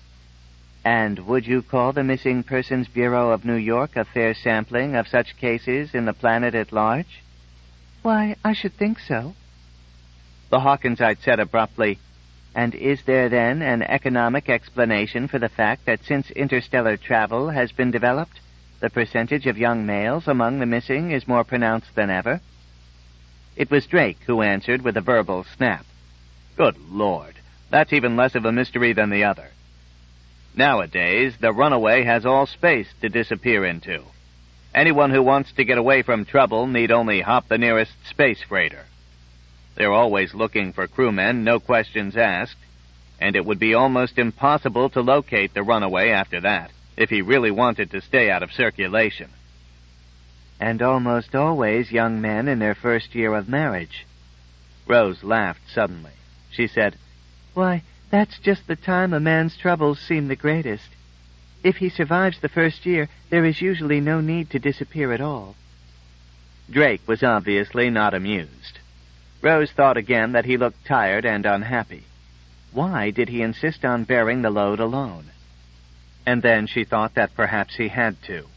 "And would you call the Missing Persons Bureau of New York a fair sampling of such cases in the planet at large?" "Why, I should think so." The Hawkinsite said abruptly, "And is there then an economic explanation for the fact that since interstellar travel has been developed, the percentage of young males among the missing is more pronounced than ever?" It was Drake who answered with a verbal snap. "Good Lord, that's even less of a mystery than the other. Nowadays, the runaway has all space to disappear into. Anyone who wants to get away from trouble need only hop the nearest space freighter. They're always looking for crewmen, no questions asked, and it would be almost impossible to locate the runaway after that, if he really wanted to stay out of circulation." "And almost always young men in their first year of marriage." Rose laughed suddenly. She said, "Why, that's just the time a man's troubles seem the greatest. If he survives the first year, there is usually no need to disappear at all." Drake was obviously not amused. Rose thought again that he looked tired and unhappy. Why did he insist on bearing the load alone? And then she thought that perhaps he had to.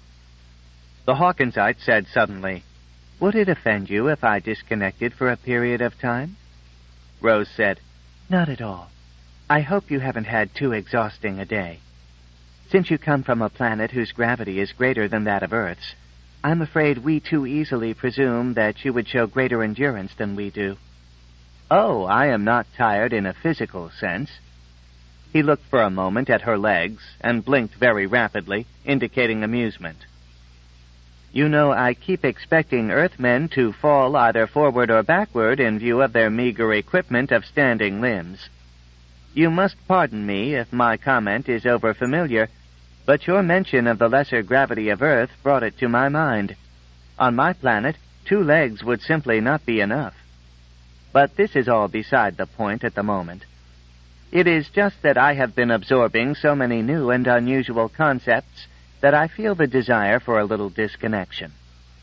The Hawkinsite said suddenly, "Would it offend you if I disconnected for a period of time?" Rose said, "Not at all. I hope you haven't had too exhausting a day. Since you come from a planet whose gravity is greater than that of Earth's, I'm afraid we too easily presume that you would show greater endurance than we do." "Oh, I am not tired in a physical sense." He looked for a moment at her legs and blinked very rapidly, indicating amusement. "You know, I keep expecting Earthmen to fall either forward or backward in view of their meager equipment of standing limbs. You must pardon me if my comment is overfamiliar, but your mention of the lesser gravity of Earth brought it to my mind. On my planet, two legs would simply not be enough. But this is all beside the point at the moment. It is just that I have been absorbing so many new and unusual concepts that I feel the desire for a little disconnection."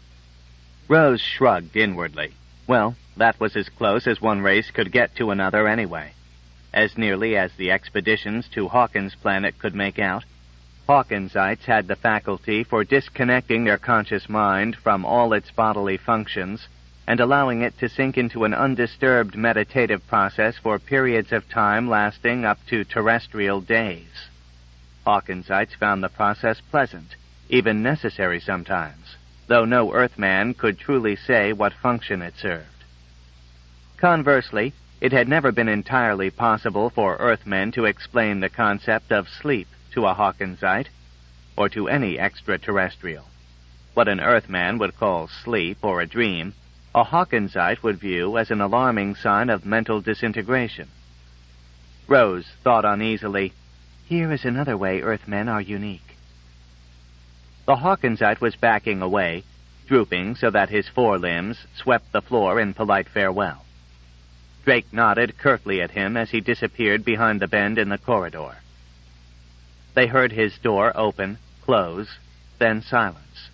Rose shrugged inwardly. Well, that was as close as one race could get to another anyway. As nearly as the expeditions to Hawkins' planet could make out. Hawkinsites had the faculty for disconnecting their conscious mind from all its bodily functions and allowing it to sink into an undisturbed meditative process for periods of time lasting up to terrestrial days. Hawkinsites found the process pleasant, even necessary sometimes, though no Earthman could truly say what function it served. Conversely, it had never been entirely possible for Earthmen to explain the concept of sleep to a Hawkinsite, or to any extraterrestrial. What an Earthman would call sleep or a dream, a Hawkinsite would view as an alarming sign of mental disintegration. Rose thought uneasily, here is another way Earthmen are unique. The Hawkinsite was backing away, drooping so that his forelimbs swept the floor in polite farewell. Drake nodded curtly at him as he disappeared behind the bend in the corridor. They heard his door open, close, then silence.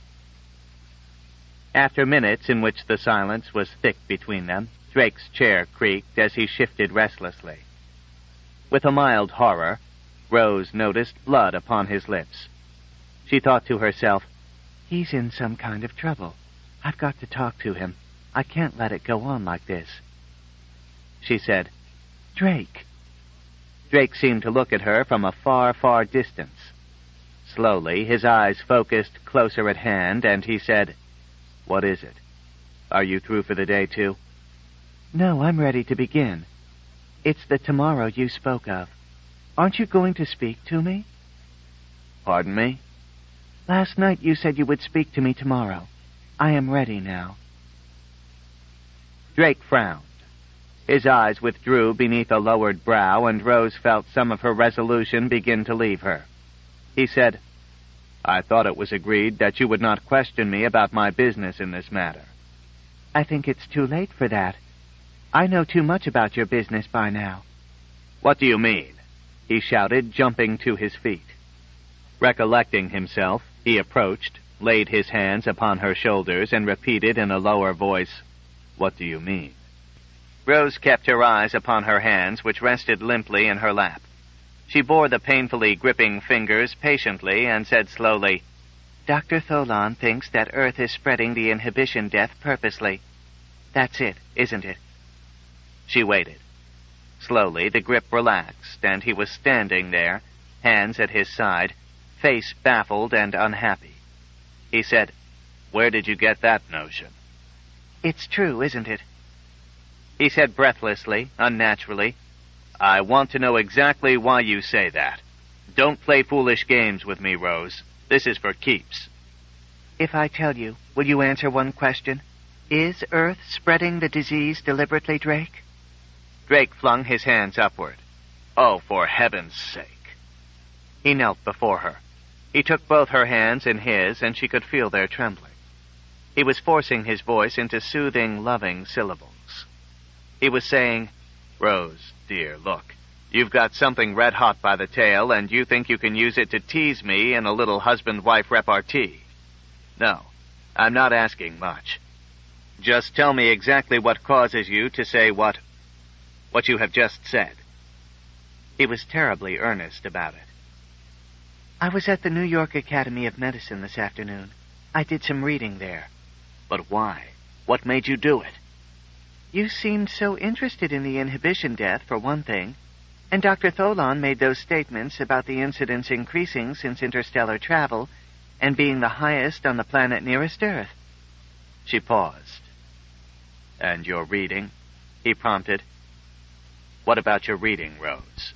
After minutes in which the silence was thick between them, Drake's chair creaked as he shifted restlessly. With a mild horror, Rose noticed blood upon his lips. She thought to herself, he's in some kind of trouble. I've got to talk to him. I can't let it go on like this. She said, Drake. Drake seemed to look at her from a far, far distance. Slowly, his eyes focused closer at hand, and he said, what is it? Are you through for the day, too? No, I'm ready to begin. It's the tomorrow you spoke of. Aren't you going to speak to me? Pardon me? Last night you said you would speak to me tomorrow. I am ready now. Drake frowned. His eyes withdrew beneath a lowered brow, and Rose felt some of her resolution begin to leave her. He said, I thought it was agreed that you would not question me about my business in this matter. I think it's too late for that. I know too much about your business by now. What do you mean? He shouted, jumping to his feet. Recollecting himself, he approached, laid his hands upon her shoulders, and repeated in a lower voice, What do you mean? Rose kept her eyes upon her hands, which rested limply in her lap. She bore the painfully gripping fingers patiently and said slowly, Doctor Tholan thinks that Earth is spreading the inhibition death purposely. That's it, isn't it? She waited. Slowly, the grip relaxed, and he was standing there, hands at his side, face baffled and unhappy. He said, Where did you get that notion? It's true, isn't it? He said breathlessly, unnaturally, I want to know exactly why you say that. Don't play foolish games with me, Rose. This is for keeps. If I tell you, will you answer one question? Is Earth spreading the disease deliberately, Drake? Drake flung his hands upward. Oh, for heaven's sake. He knelt before her. He took both her hands in his, and she could feel their trembling. He was forcing his voice into soothing, loving syllables. He was saying, Rose, dear, look, you've got something red-hot by the tail, and you think you can use it to tease me in a little husband-wife repartee. No, I'm not asking much. Just tell me exactly what causes you to say what, what you have just said. He was terribly earnest about it. I was at the New York Academy of Medicine this afternoon. I did some reading there. But why? What made you do it? You seemed so interested in the inhibition death, for one thing, and Doctor Tholan made those statements about the incidence increasing since interstellar travel and being the highest on the planet nearest Earth. She paused. And your reading? He prompted. What about your reading, Rose?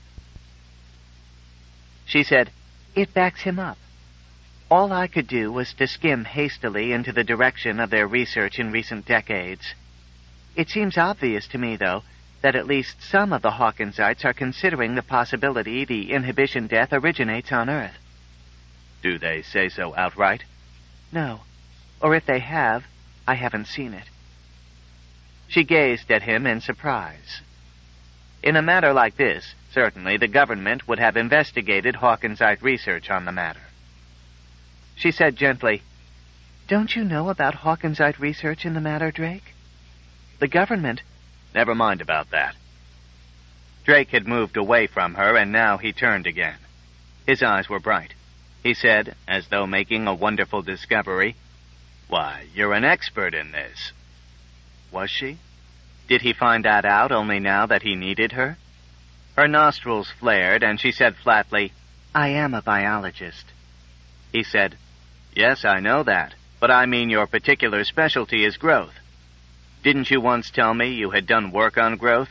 She said, It backs him up. All I could do was to skim hastily into the direction of their research in recent decades. It seems obvious to me, though, that at least some of the Hawkinsites are considering the possibility the inhibition death originates on Earth. Do they say so outright? No. Or if they have, I haven't seen it. She gazed at him in surprise. In a matter like this, certainly the government would have investigated Hawkinsite research on the matter. She said gently, Don't you know about Hawkinsite research in the matter, Drake? The government... Never mind about that. Drake had moved away from her, and now he turned again. His eyes were bright. he said, as though making a wonderful discovery. Why, you're an expert in this. Was she? Did he find that out only now that he needed her? Her nostrils flared, and she said flatly, I am a biologist. He said, Yes, I know that, but I mean your particular specialty is growth. Didn't you once tell me you had done work on growth?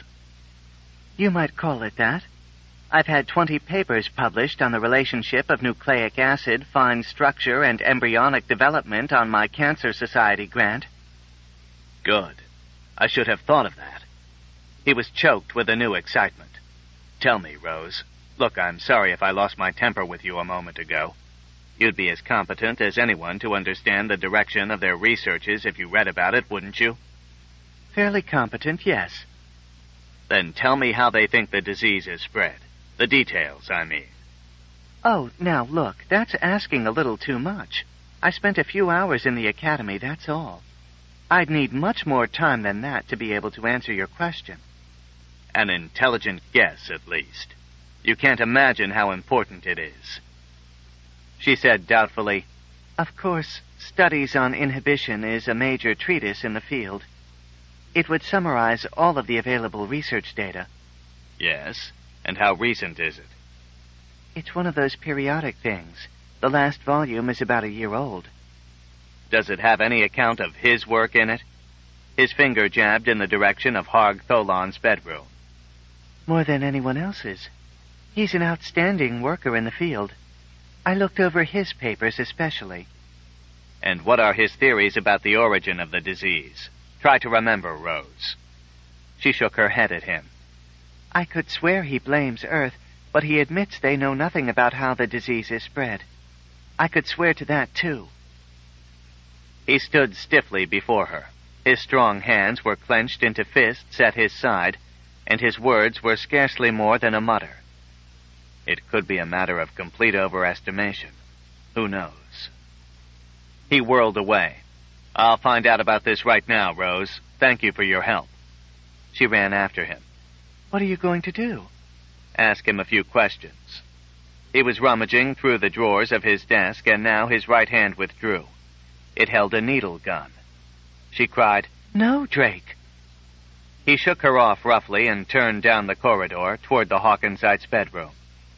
You might call it that. I've had twenty papers published on the relationship of nucleic acid, fine structure, and embryonic development on my Cancer Society grant. Good. I should have thought of that. He was choked with a new excitement. Tell me, Rose. Look, I'm sorry if I lost my temper with you a moment ago. You'd be as competent as anyone to understand the direction of their researches if you read about it, wouldn't you? Fairly competent, yes. Then tell me how they think the disease is spread. The details, I mean. Oh, now look, that's asking a little too much. I spent a few hours in the academy, that's all. I'd need much more time than that to be able to answer your question. An intelligent guess, at least. You can't imagine how important it is. She said doubtfully, Of course, Studies on Inhibition is a major treatise in the field. It would summarize all of the available research data. Yes? And how recent is it? It's one of those periodic things. The last volume is about a year old. Does it have any account of his work in it? His finger jabbed in the direction of Harg Tholan's bedroom. More than anyone else's. He's an outstanding worker in the field. I looked over his papers especially. And what are his theories about the origin of the disease? Try to remember, Rose. She shook her head at him. I could swear he blames Earth, but he admits they know nothing about how the disease is spread. I could swear to that, too. He stood stiffly before her. His strong hands were clenched into fists at his side, and his words were scarcely more than a mutter. It could be a matter of complete overestimation. Who knows? He whirled away. I'll find out about this right now, Rose. Thank you for your help. She ran after him. What are you going to do? Ask him a few questions. He was rummaging through the drawers of his desk, and now his right hand withdrew. It held a needle gun. She cried, No, Drake. He shook her off roughly and turned down the corridor toward the Hawkensites' bedroom.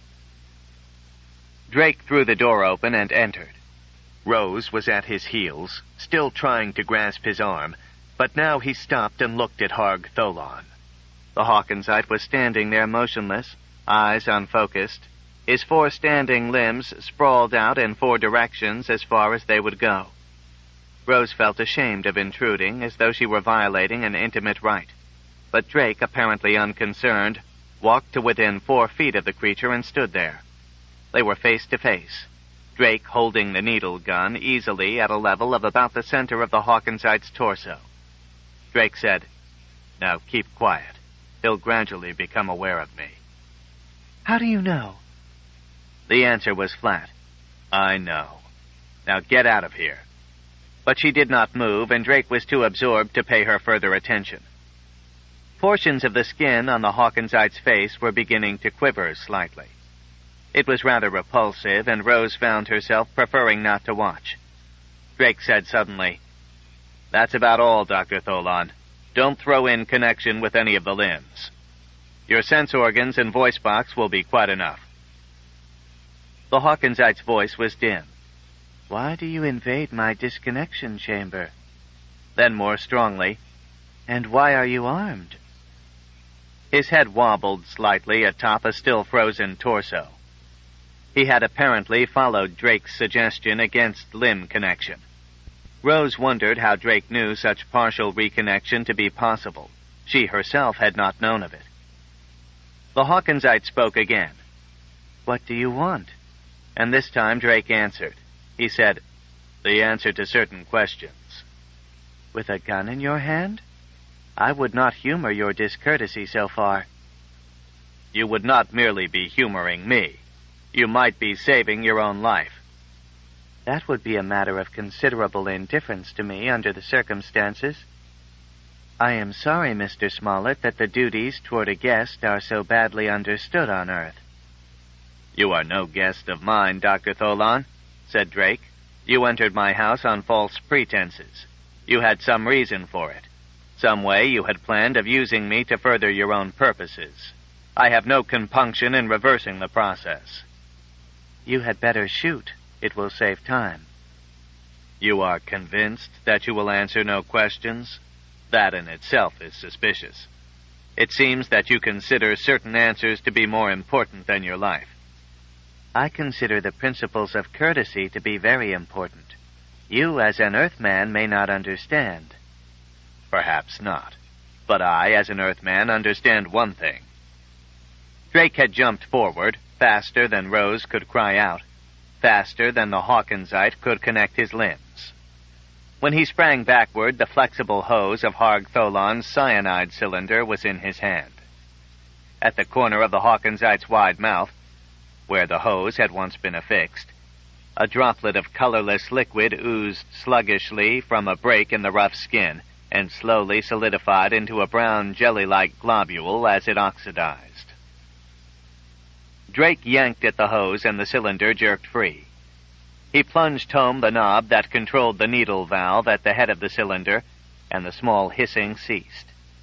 Drake threw the door open and entered. Rose was at his heels, still trying to grasp his arm, but now he stopped and looked at Harg Tholan. The Hawkensite was standing there motionless, eyes unfocused, his four standing limbs sprawled out in four directions as far as they would go. Rose felt ashamed of intruding, as though she were violating an intimate right. But Drake, apparently unconcerned, walked to within four feet of the creature and stood there. They were face to face, Drake holding the needle gun easily at a level of about the center of the Hawkensite's torso. Drake said, Now keep quiet. He'll gradually become aware of me. How do you know? The answer was flat. I know. Now get out of here. But she did not move, and Drake was too absorbed to pay her further attention. Portions of the skin on the Hawkensite's face were beginning to quiver slightly. It was rather repulsive, and Rose found herself preferring not to watch. Drake said suddenly, That's about all, Doctor Tholan. Don't throw in connection with any of the limbs. Your sense organs and voice box will be quite enough. The Hawkensite's voice was dim. Why do you invade my disconnection chamber? Then more strongly, And why are you armed? His head wobbled slightly atop a still frozen torso. He had apparently followed Drake's suggestion against limb connection. Rose wondered how Drake knew such partial reconnection to be possible. She herself had not known of it. The Hawkensite spoke again. What do you want? And this time Drake answered. He said, The answer to certain questions. With a gun in your hand? I would not humor your discourtesy so far. You would not merely be humoring me. You might be saving your own life. That would be a matter of considerable indifference to me under the circumstances. I am sorry, Mister Smollett, that the duties toward a guest are so badly understood on Earth. You are no guest of mine, Doctor Tholan, said Drake. You entered my house on false pretenses. You had some reason for it. Some way you had planned of using me to further your own purposes. I have no compunction in reversing the process. You had better shoot. It will save time. You are convinced that you will answer no questions? That in itself is suspicious. It seems that you consider certain answers to be more important than your life. I consider the principles of courtesy to be very important. You, as an Earthman, may not understand. Perhaps not. But I, as an Earthman, understand one thing. Drake had jumped forward, faster than Rose could cry out, faster than the Hawkinsite could connect his limbs. When he sprang backward, the flexible hose of Harg Tholan's cyanide cylinder was in his hand. At the corner of the Hawkinsite's wide mouth, where the hose had once been affixed, a droplet of colorless liquid oozed sluggishly from a break in the rough skin and slowly solidified into a brown jelly-like globule as it oxidized. Drake yanked at the hose and the cylinder jerked free. He plunged home the knob that controlled the needle valve at the head of the cylinder, and the small hissing ceased.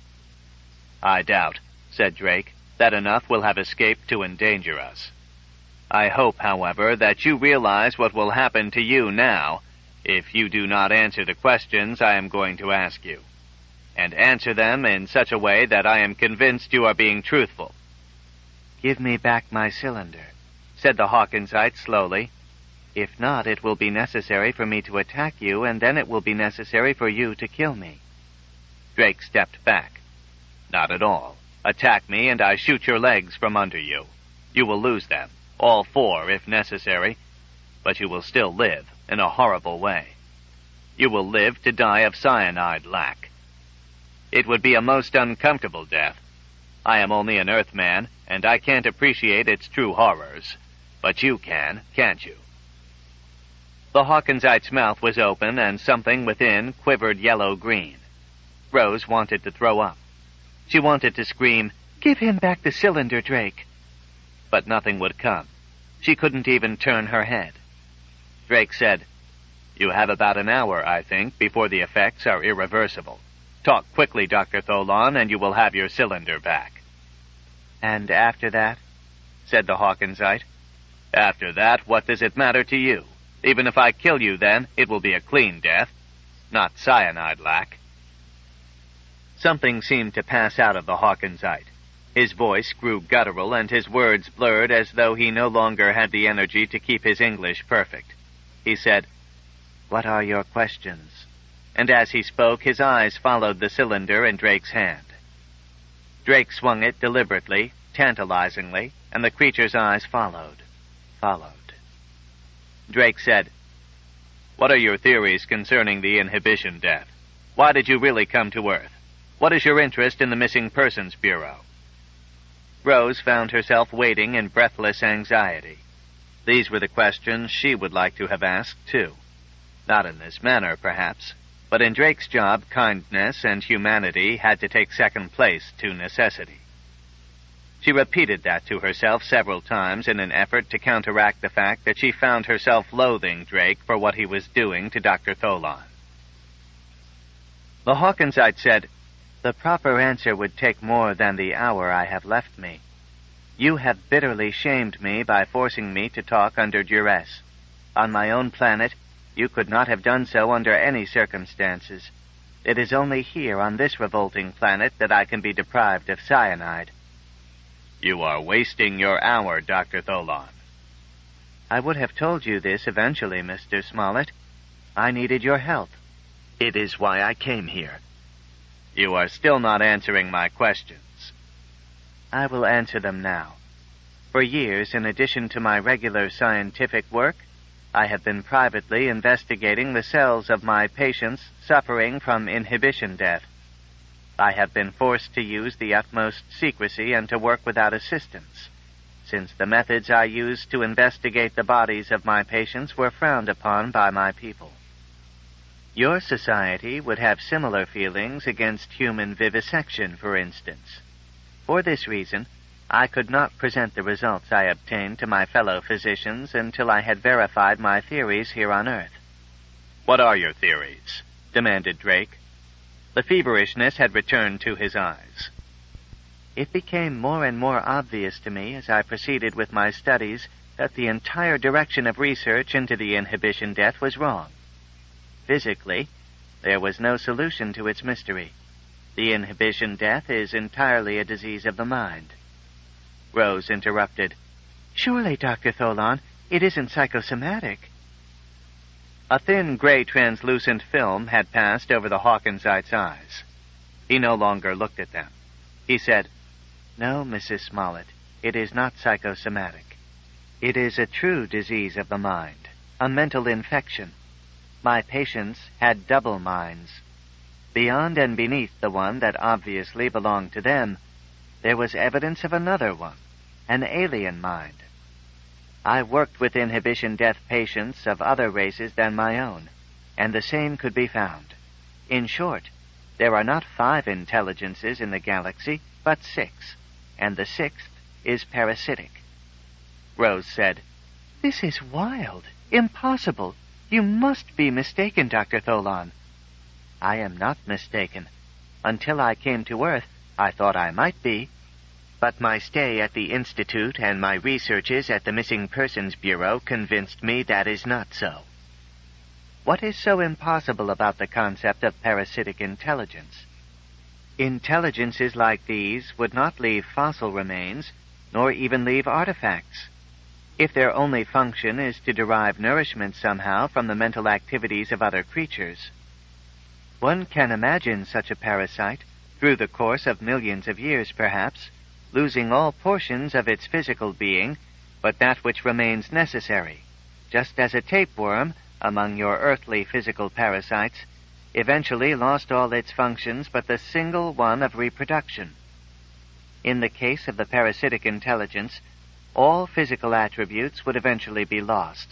I doubt, said Drake, that enough will have escaped to endanger us. I hope, however, that you realize what will happen to you now if you do not answer the questions I am going to ask you, and answer them in such a way that I am convinced you are being truthful. Give me back my cylinder, said the Hawkinsite slowly. If not, it will be necessary for me to attack you, and then it will be necessary for you to kill me. Drake stepped back. Not at all. Attack me, and I shoot your legs from under you. You will lose them, all four if necessary, but you will still live in a horrible way. You will live to die of cyanide lack. It would be a most uncomfortable death. I am only an Earthman, and I can't appreciate its true horrors. But you can, can't you? The Hawkinsite's mouth was open, and something within quivered yellow-green. Rose wanted to throw up. She wanted to scream, "Give him back the cylinder, Drake." But nothing would come. She couldn't even turn her head. Drake said, "You have about an hour, I think, before the effects are irreversible. Talk quickly, Doctor Tholan, and you will have your cylinder back." "And after that?" said the Hawkinsite. "After that, what does it matter to you? Even if I kill you then, it will be a clean death, not cyanide lack." Something seemed to pass out of the Hawkinsite. His voice grew guttural and his words blurred as though he no longer had the energy to keep his English perfect. He said, "What are your questions?" And as he spoke, his eyes followed the cylinder in Drake's hand. Drake swung it deliberately, tantalizingly, and the creature's eyes followed, followed. Drake said, "What are your theories concerning the inhibition death? Why did you really come to Earth? What is your interest in the Missing Persons Bureau?" Rose found herself waiting in breathless anxiety. These were the questions she would like to have asked, too. Not in this manner, perhaps, but in Drake's job, kindness and humanity had to take second place to necessity. She repeated that to herself several times in an effort to counteract the fact that she found herself loathing Drake for what he was doing to Doctor Tholan. The Hawkinsite said, "The proper answer would take more than the hour I have left me. You have bitterly shamed me by forcing me to talk under duress. On my own planet, you could not have done so under any circumstances. It is only here on this revolting planet that I can be deprived of cyanide." "You are wasting your hour, Doctor Tholan." "I would have told you this eventually, Mister Smollett. I needed your help. It is why I came here." "You are still not answering my questions." "I will answer them now. For years, in addition to my regular scientific work, I have been privately investigating the cells of my patients suffering from inhibition death. I have been forced to use the utmost secrecy and to work without assistance, since the methods I used to investigate the bodies of my patients were frowned upon by my people. Your society would have similar feelings against human vivisection, for instance. For this reason, I could not present the results I obtained to my fellow physicians until I had verified my theories here on Earth. What are your theories? Demanded Drake. The feverishness had returned to his eyes. It became more and more obvious to me as I proceeded with my studies that the entire direction of research into the inhibition death was wrong. Physically, there was no solution to its mystery. The inhibition death is entirely a disease of the mind. Rose interrupted. Surely, Doctor Tholan, it isn't psychosomatic. A thin gray translucent film had passed over the Hawkensite's eyes. He no longer looked at them. He said, No, Missus Smollett, it is not psychosomatic. It is a true disease of the mind, a mental infection. My patients had double minds. Beyond and beneath the one that obviously belonged to them, there was evidence of another one, an alien mind. I worked with inhibition death patients of other races than my own, and the same could be found. In short, there are not five intelligences in the galaxy, but six, and the sixth is parasitic. Rose said, This is wild, impossible. You must be mistaken, Doctor Tholan. I am not mistaken. Until I came to Earth, I thought I might be. But my stay at the Institute and my researches at the Missing Persons Bureau convinced me that is not so. What is so impossible about the concept of parasitic intelligence? Intelligences like these would not leave fossil remains, nor even leave artifacts. If their only function is to derive nourishment somehow from the mental activities of other creatures. One can imagine such a parasite, through the course of millions of years perhaps, losing all portions of its physical being, but that which remains necessary, just as a tapeworm, among your earthly physical parasites, eventually lost all its functions but the single one of reproduction. In the case of the parasitic intelligence, all physical attributes would eventually be lost.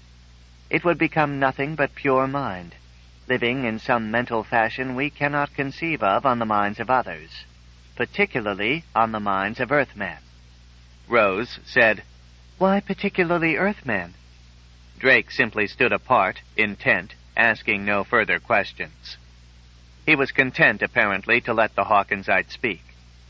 It would become nothing but pure mind, living in some mental fashion we cannot conceive of on the minds of others, particularly on the minds of Earthmen. Rose said, Why particularly Earthmen? Drake simply stood apart, intent, asking no further questions. He was content, apparently, to let the Hawkensite speak.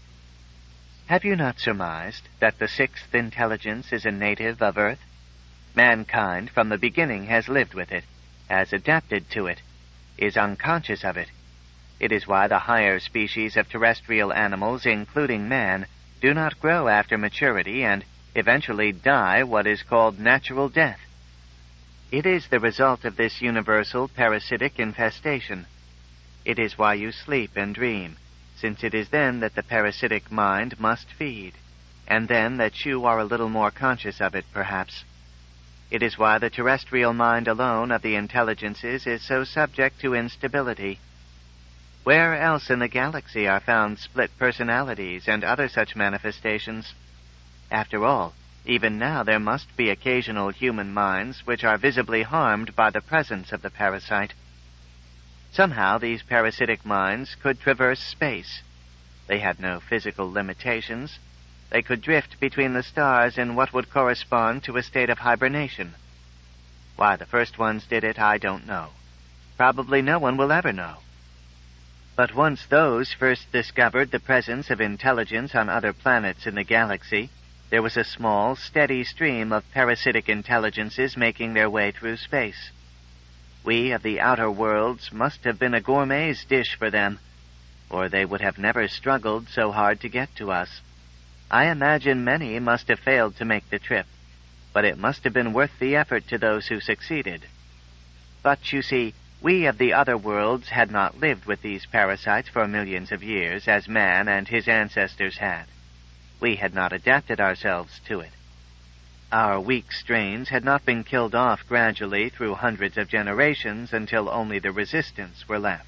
Have you not surmised that the sixth intelligence is a native of Earth? Mankind, from the beginning, has lived with it, has adapted to it, is unconscious of it. It is why the higher species of terrestrial animals, including man, do not grow after maturity and eventually die what is called natural death. It is the result of this universal parasitic infestation. It is why you sleep and dream, since it is then that the parasitic mind must feed, and then that you are a little more conscious of it, perhaps. It is why the terrestrial mind alone of the intelligences is so subject to instability. Where else in the galaxy are found split personalities and other such manifestations? After all, even now there must be occasional human minds which are visibly harmed by the presence of the parasite. Somehow these parasitic minds could traverse space. They had no physical limitations. They could drift between the stars in what would correspond to a state of hibernation. Why the first ones did it, I don't know. Probably no one will ever know. But once those first discovered the presence of intelligence on other planets in the galaxy, there was a small, steady stream of parasitic intelligences making their way through space. We of the outer worlds must have been a gourmet's dish for them, or they would have never struggled so hard to get to us. I imagine many must have failed to make the trip, but it must have been worth the effort to those who succeeded. But, you see, we of the other worlds had not lived with these parasites for millions of years as man and his ancestors had. We had not adapted ourselves to it. Our weak strains had not been killed off gradually through hundreds of generations until only the resistance were left.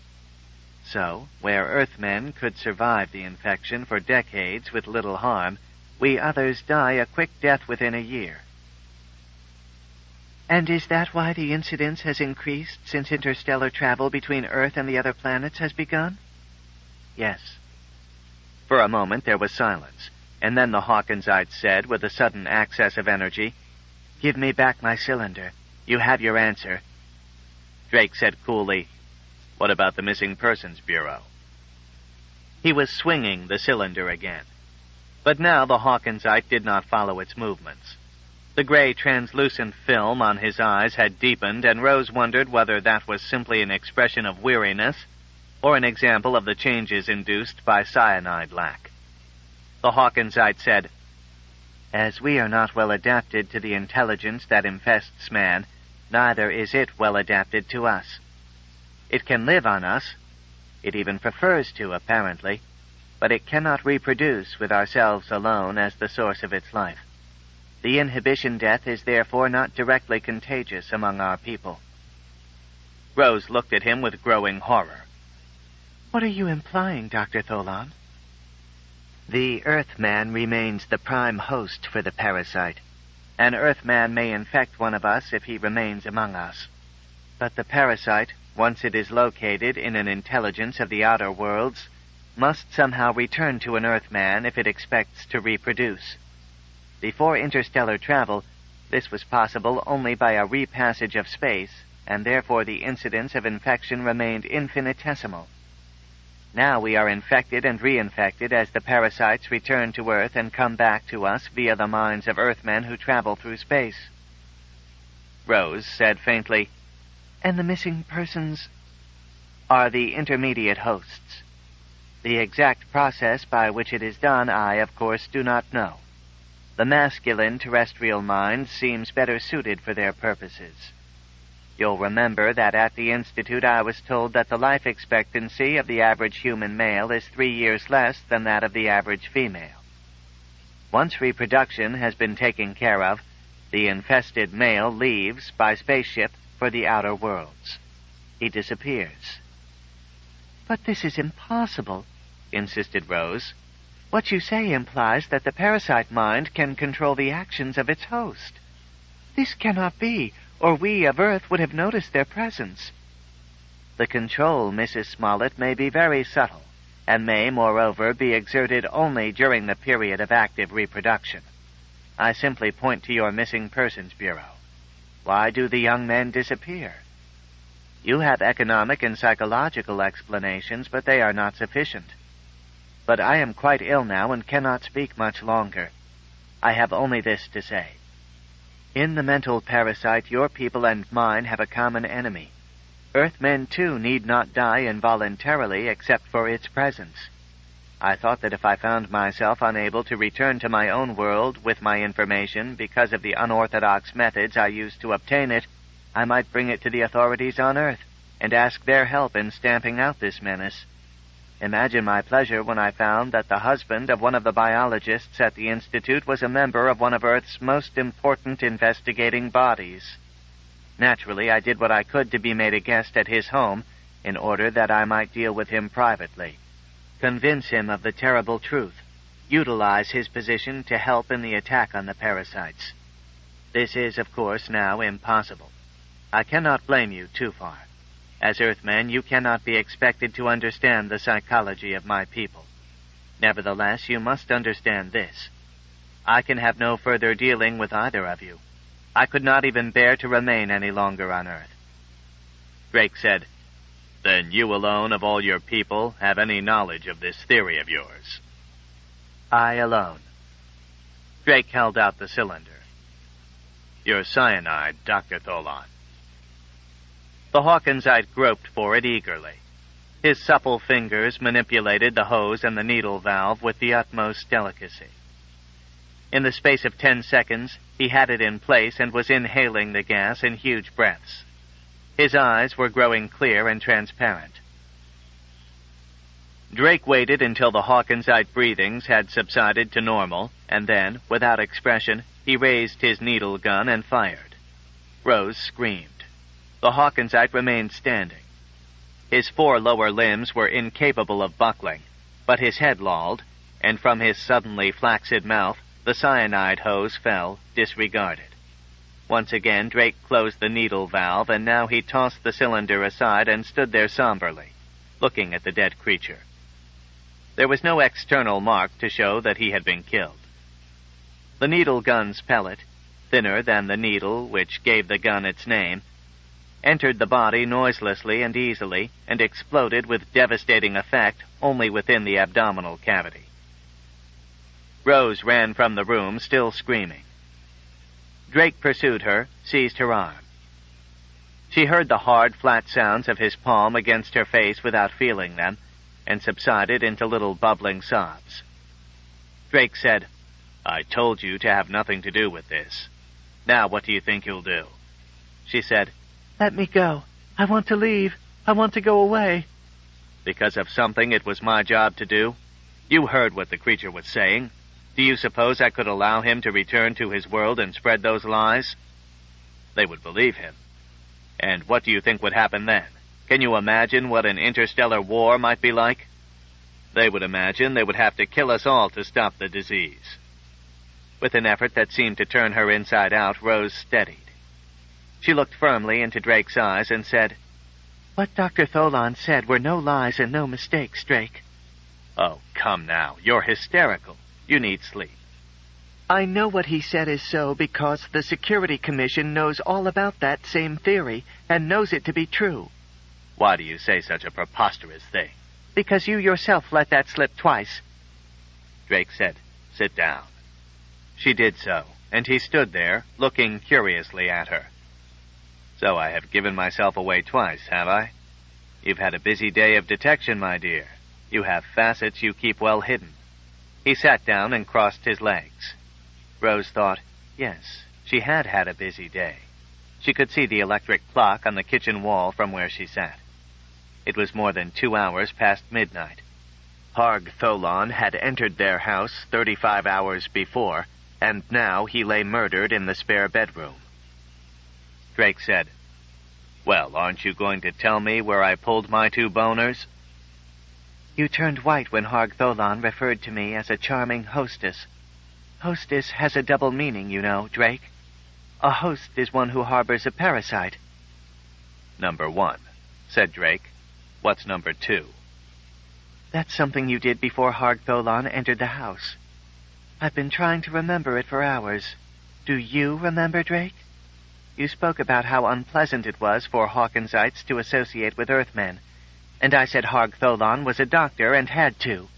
So, where Earthmen could survive the infection for decades with little harm, we others die a quick death within a year. And is that why the incidence has increased since interstellar travel between Earth and the other planets has begun? Yes. For a moment there was silence. And then the Hawkensite said, with a sudden access of energy, "Give me back my cylinder. You have your answer." Drake said coolly, "What about the Missing Persons Bureau?" He was swinging the cylinder again. But now the Hawkensite did not follow its movements. The gray translucent film on his eyes had deepened, and Rose wondered whether that was simply an expression of weariness or an example of the changes induced by cyanide lack. The Hawkensite said, "As we are not well adapted to the intelligence that infests man, neither is it well adapted to us. It can live on us. It even prefers to, apparently, but it cannot reproduce with ourselves alone as the source of its life. The inhibition death is therefore not directly contagious among our people." Rose looked at him with growing horror. "What are you implying, Doctor Tholan?" "The Earthman remains the prime host for the parasite. An Earthman may infect one of us if he remains among us. But the parasite, once it is located in an intelligence of the outer worlds, must somehow return to an Earthman if it expects to reproduce. Before interstellar travel, this was possible only by a repassage of space, and therefore the incidence of infection remained infinitesimal. Now we are infected and reinfected as the parasites return to Earth and come back to us via the minds of Earthmen who travel through space." Rose said faintly, "And the missing persons are the intermediate hosts. The exact process by which it is done I, of course, do not know. The masculine terrestrial mind seems better suited for their purposes. You'll remember that at the Institute I was told that the life expectancy of the average human male is three years less than that of the average female. Once reproduction has been taken care of, the infested male leaves by spaceship for the outer worlds. He disappears." "But this is impossible," insisted Rose. "What you say implies that the parasite mind can control the actions of its host. This cannot be, or we of Earth would have noticed their presence." "The control, Missus Smollett, may be very subtle, and may, moreover, be exerted only during the period of active reproduction. I simply point to your Missing Persons Bureau. Why do the young men disappear? You have economic and psychological explanations, but they are not sufficient. But I am quite ill now and cannot speak much longer. I have only this to say. In the mental parasite, your people and mine have a common enemy. Earthmen, too, need not die involuntarily except for its presence. I thought that if I found myself unable to return to my own world with my information because of the unorthodox methods I used to obtain it, I might bring it to the authorities on Earth and ask their help in stamping out this menace. Imagine my pleasure when I found that the husband of one of the biologists at the Institute was a member of one of Earth's most important investigating bodies. Naturally, I did what I could to be made a guest at his home in order that I might deal with him privately, convince him of the terrible truth, utilize his position to help in the attack on the parasites. This is, of course, now impossible. I cannot blame you too far. As Earthmen, you cannot be expected to understand the psychology of my people. Nevertheless, you must understand this. I can have no further dealing with either of you. I could not even bear to remain any longer on Earth." Drake said, "Then you alone of all your people have any knowledge of this theory of yours?" "I alone." Drake held out the cylinder. "Your cyanide, Doctor Tholan." The Hawkensite groped for it eagerly. His supple fingers manipulated the hose and the needle valve with the utmost delicacy. In the space of ten seconds, he had it in place and was inhaling the gas in huge breaths. His eyes were growing clear and transparent. Drake waited until the Hawkensite breathings had subsided to normal, and then, without expression, he raised his needle gun and fired. Rose screamed. The Hawkensite remained standing. His four lower limbs were incapable of buckling, but his head lolled, and from his suddenly flaccid mouth, the cyanide hose fell, disregarded. Once again, Drake closed the needle valve, and now he tossed the cylinder aside and stood there somberly, looking at the dead creature. There was no external mark to show that he had been killed. The needle gun's pellet, thinner than the needle which gave the gun its name, entered the body noiselessly and easily and exploded with devastating effect only within the abdominal cavity. Rose ran from the room, still screaming. Drake pursued her, seized her arm. She heard the hard, flat sounds of his palm against her face without feeling them, and subsided into little bubbling sobs. Drake said, "I told you to have nothing to do with this. Now what do you think you'll do?" She said, "Let me go. I want to leave. I want to go away." "Because of something it was my job to do? You heard what the creature was saying. Do you suppose I could allow him to return to his world and spread those lies? They would believe him. And what do you think would happen then? Can you imagine what an interstellar war might be like? They would imagine they would have to kill us all to stop the disease." With an effort that seemed to turn her inside out, Rose steadied. She looked firmly into Drake's eyes and said, "What Doctor Tholan said were no lies and no mistakes, Drake." "Oh, come now. You're hysterical. You need sleep." "I know what he said is so because the Security Commission knows all about that same theory and knows it to be true." "Why do you say such a preposterous thing?" "Because you yourself let that slip twice." Drake said, "Sit down." She did so, and he stood there, looking curiously at her. "So I have given myself away twice, have I? You've had a busy day of detection, my dear. You have facets you keep well hidden." He sat down and crossed his legs. Rose thought, yes, she had had a busy day. She could see the electric clock on the kitchen wall from where she sat. It was more than two hours past midnight. Harg Tholan had entered their house thirty-five hours before, and now he lay murdered in the spare bedroom. Drake said, "Well, aren't you going to tell me where I pulled my two boners?" "You turned white when Harg Tholan referred to me as a charming hostess. Hostess has a double meaning, you know, Drake. A host is one who harbors a parasite." "Number one," said Drake. "What's number two?" "That's something you did before Harg Tholan entered the house. I've been trying to remember it for hours. Do you remember, Drake? You spoke about how unpleasant it was for Hawkinsites to associate with Earthmen, and I said Harg Tholan was a doctor and had to.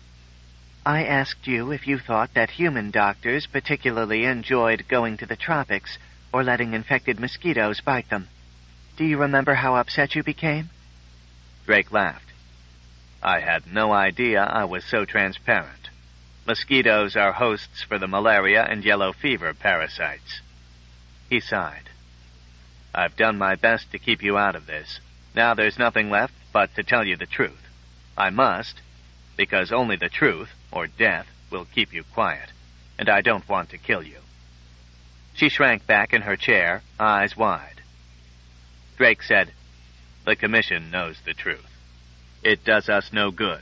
I asked you if you thought that human doctors particularly enjoyed going to the tropics or letting infected mosquitoes bite them. Do you remember how upset you became?" Drake laughed. "I had no idea I was so transparent. Mosquitoes are hosts for the malaria and yellow fever parasites." He sighed. "I've done my best to keep you out of this. Now there's nothing left but to tell you the truth. I must, because only the truth, or death, will keep you quiet, and I don't want to kill you." She shrank back in her chair, eyes wide. Drake said, "The Commission knows the truth. It does us no good.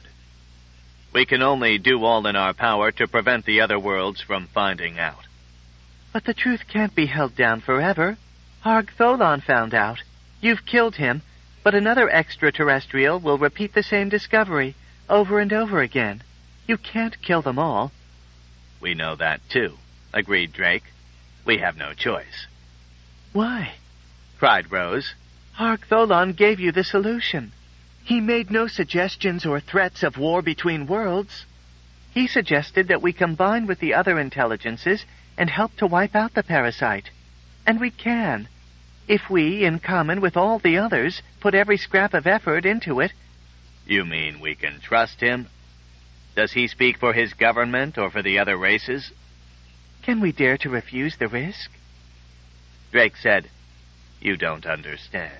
We can only do all in our power to prevent the other worlds from finding out." "But the truth can't be held down forever. Harg Tholan found out. You've killed him, but another extraterrestrial will repeat the same discovery over and over again. You can't kill them all." "We know that, too," agreed Drake. "We have no choice." "Why?" cried Rose. "Harg Tholan gave you the solution. He made no suggestions or threats of war between worlds. He suggested that we combine with the other intelligences and help to wipe out the parasite. And we can, if we, in common with all the others, put every scrap of effort into it." "You mean we can trust him? Does he speak for his government or for the other races?" "Can we dare to refuse the risk?" Drake said, "You don't understand."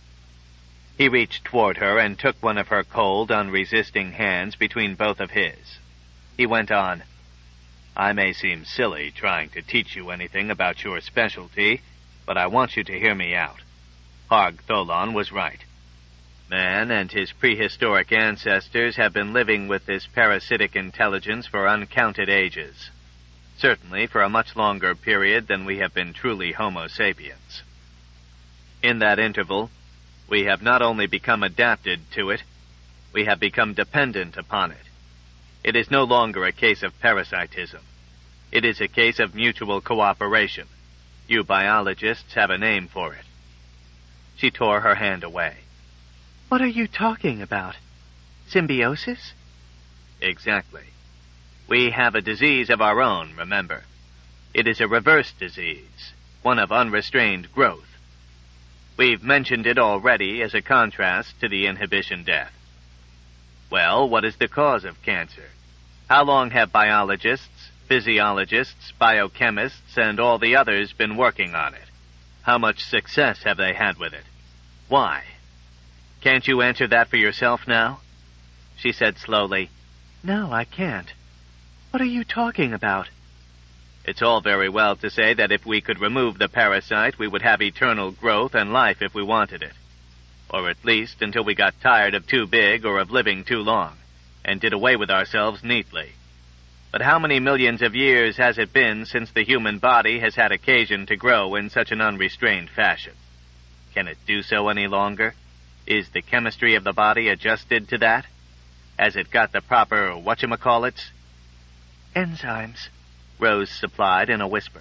He reached toward her and took one of her cold, unresisting hands between both of his. He went on, "I may seem silly trying to teach you anything about your specialty, but I want you to hear me out. Harg Tholan was right. Man and his prehistoric ancestors have been living with this parasitic intelligence for uncounted ages. Certainly for a much longer period than we have been truly Homo sapiens. In that interval, we have not only become adapted to it, we have become dependent upon it. It is no longer a case of parasitism. It is a case of mutual cooperation. You biologists have a name for it. She tore her hand away. What are you talking about? Symbiosis? Exactly. We have a disease of our own, remember. It is a reverse disease, one of unrestrained growth. We've mentioned it already as a contrast to the inhibition death. Well, what is the cause of cancer? How long have biologists, physiologists, biochemists, and all the others been working on it? How much success have they had with it? Why? Can't you answer that for yourself now? She said slowly, No, I can't. What are you talking about? It's all very well to say that if we could remove the parasite, we would have eternal growth and life if we wanted it. Or at least until we got tired of too big or of living too long, and did away with ourselves neatly. But how many millions of years has it been since the human body has had occasion to grow in such an unrestrained fashion? Can it do so any longer? Is the chemistry of the body adjusted to that? Has it got the proper whatchamacallits? Enzymes, Rose supplied in a whisper.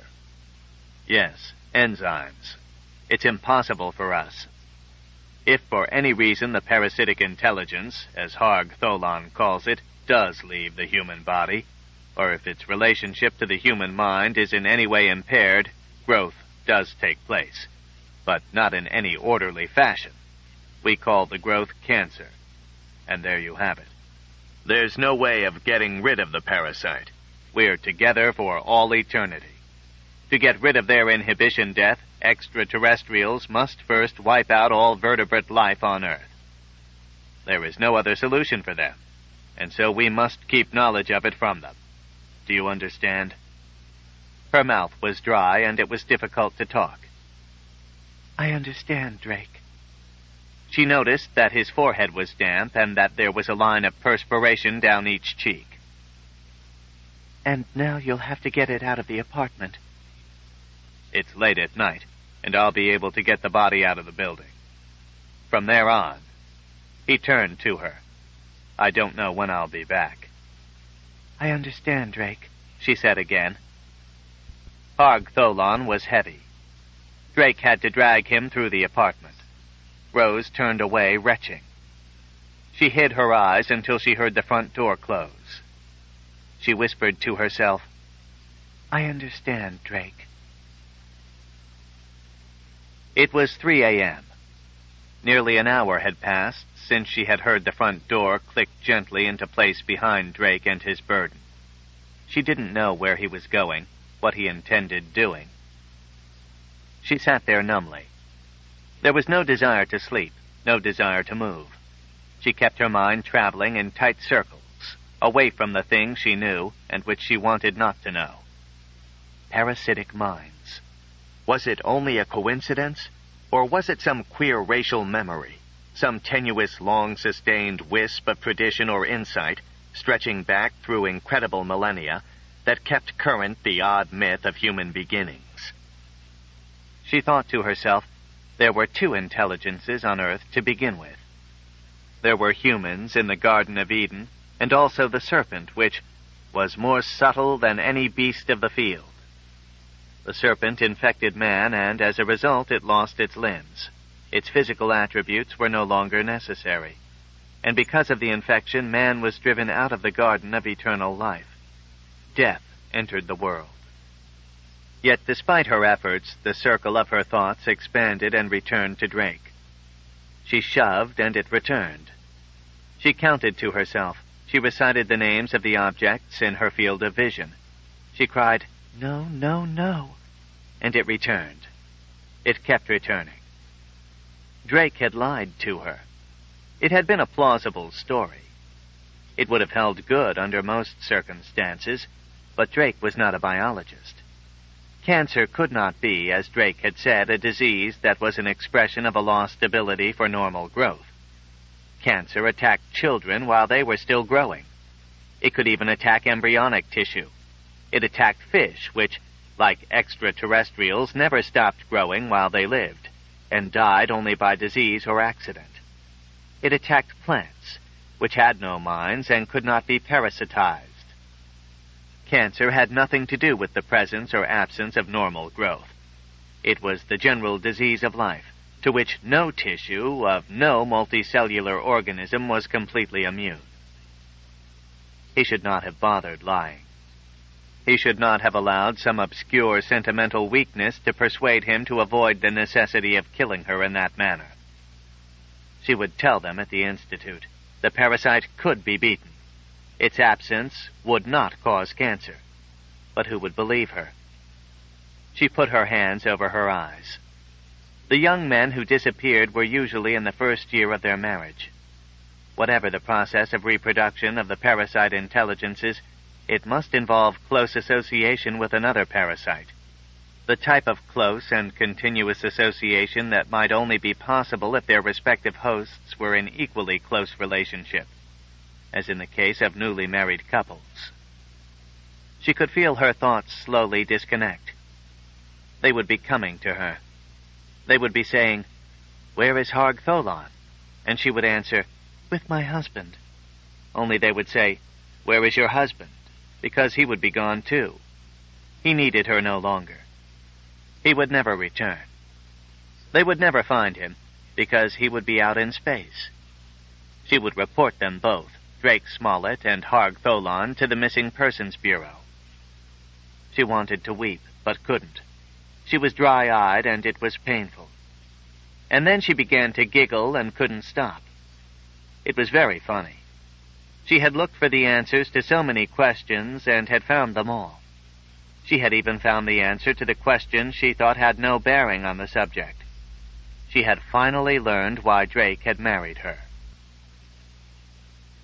Yes, enzymes. It's impossible for us. If for any reason the parasitic intelligence, as Harg Tholan calls it, does leave the human body, or if its relationship to the human mind is in any way impaired, growth does take place, but not in any orderly fashion. We call the growth cancer. And there you have it. There's no way of getting rid of the parasite. We're together for all eternity. To get rid of their inhibition death, extraterrestrials must first wipe out all vertebrate life on Earth. There is no other solution for them, and so we must keep knowledge of it from them. Do you understand? Her mouth was dry, and it was difficult to talk. I understand, Drake. She noticed that his forehead was damp and that there was a line of perspiration down each cheek. And now you'll have to get it out of the apartment. It's late at night, and I'll be able to get the body out of the building. From there on, he turned to her. I don't know when I'll be back. I understand, Drake, she said again. Harg Tholan was heavy. Drake had to drag him through the apartment. Rose turned away, retching. She hid her eyes until she heard the front door close. She whispered to herself, I understand, Drake. It was three a.m. Nearly an hour had passed since she had heard the front door click gently into place behind Drake and his burden. She didn't know where he was going, what he intended doing. She sat there numbly. There was no desire to sleep, no desire to move. She kept her mind traveling in tight circles, away from the things she knew and which she wanted not to know. Parasitic minds. Was it only a coincidence, or was it some queer racial memory, some tenuous, long-sustained wisp of tradition or insight, stretching back through incredible millennia, that kept current the odd myth of human beginnings? She thought to herself, there were two intelligences on Earth to begin with. There were humans in the Garden of Eden, and also the serpent, which was more subtle than any beast of the field. The serpent infected man, and as a result it lost its limbs. Its physical attributes were no longer necessary. And because of the infection, man was driven out of the garden of eternal life. Death entered the world. Yet despite her efforts, the circle of her thoughts expanded and returned to Drake. She shoved, and it returned. She counted to herself. She recited the names of the objects in her field of vision. She cried, No, no, no. And it returned. It kept returning. Drake had lied to her. It had been a plausible story. It would have held good under most circumstances, but Drake was not a biologist. Cancer could not be, as Drake had said, a disease that was an expression of a lost ability for normal growth. Cancer attacked children while they were still growing. It could even attack embryonic tissue. It attacked fish, which, like extraterrestrials, never stopped growing while they lived, and died only by disease or accident. It attacked plants, which had no minds and could not be parasitized. Cancer had nothing to do with the presence or absence of normal growth. It was the general disease of life, to which no tissue of no multicellular organism was completely immune. He should not have bothered lying. He should not have allowed some obscure sentimental weakness to persuade him to avoid the necessity of killing her in that manner. She would tell them at the Institute. The parasite could be beaten. Its absence would not cause cancer. But who would believe her? She put her hands over her eyes. The young men who disappeared were usually in the first year of their marriage. Whatever the process of reproduction of the parasite intelligences, it must involve close association with another parasite. The type of close and continuous association that might only be possible if their respective hosts were in equally close relationship, as in the case of newly married couples. She could feel her thoughts slowly disconnect. They would be coming to her. They would be saying, "Where is Harg Tholon?" And she would answer, "With my husband." Only they would say, "Where is your husband?" Because he would be gone too. He needed her no longer. He would never return. They would never find him, because he would be out in space. She would report them both, Drake Smollett and Harg Tholon, to the Missing Persons Bureau. She wanted to weep, but couldn't. She was dry-eyed, and it was painful. And then she began to giggle and couldn't stop. It was very funny. She had looked for the answers to so many questions and had found them all. She had even found the answer to the question she thought had no bearing on the subject. She had finally learned why Drake had married her.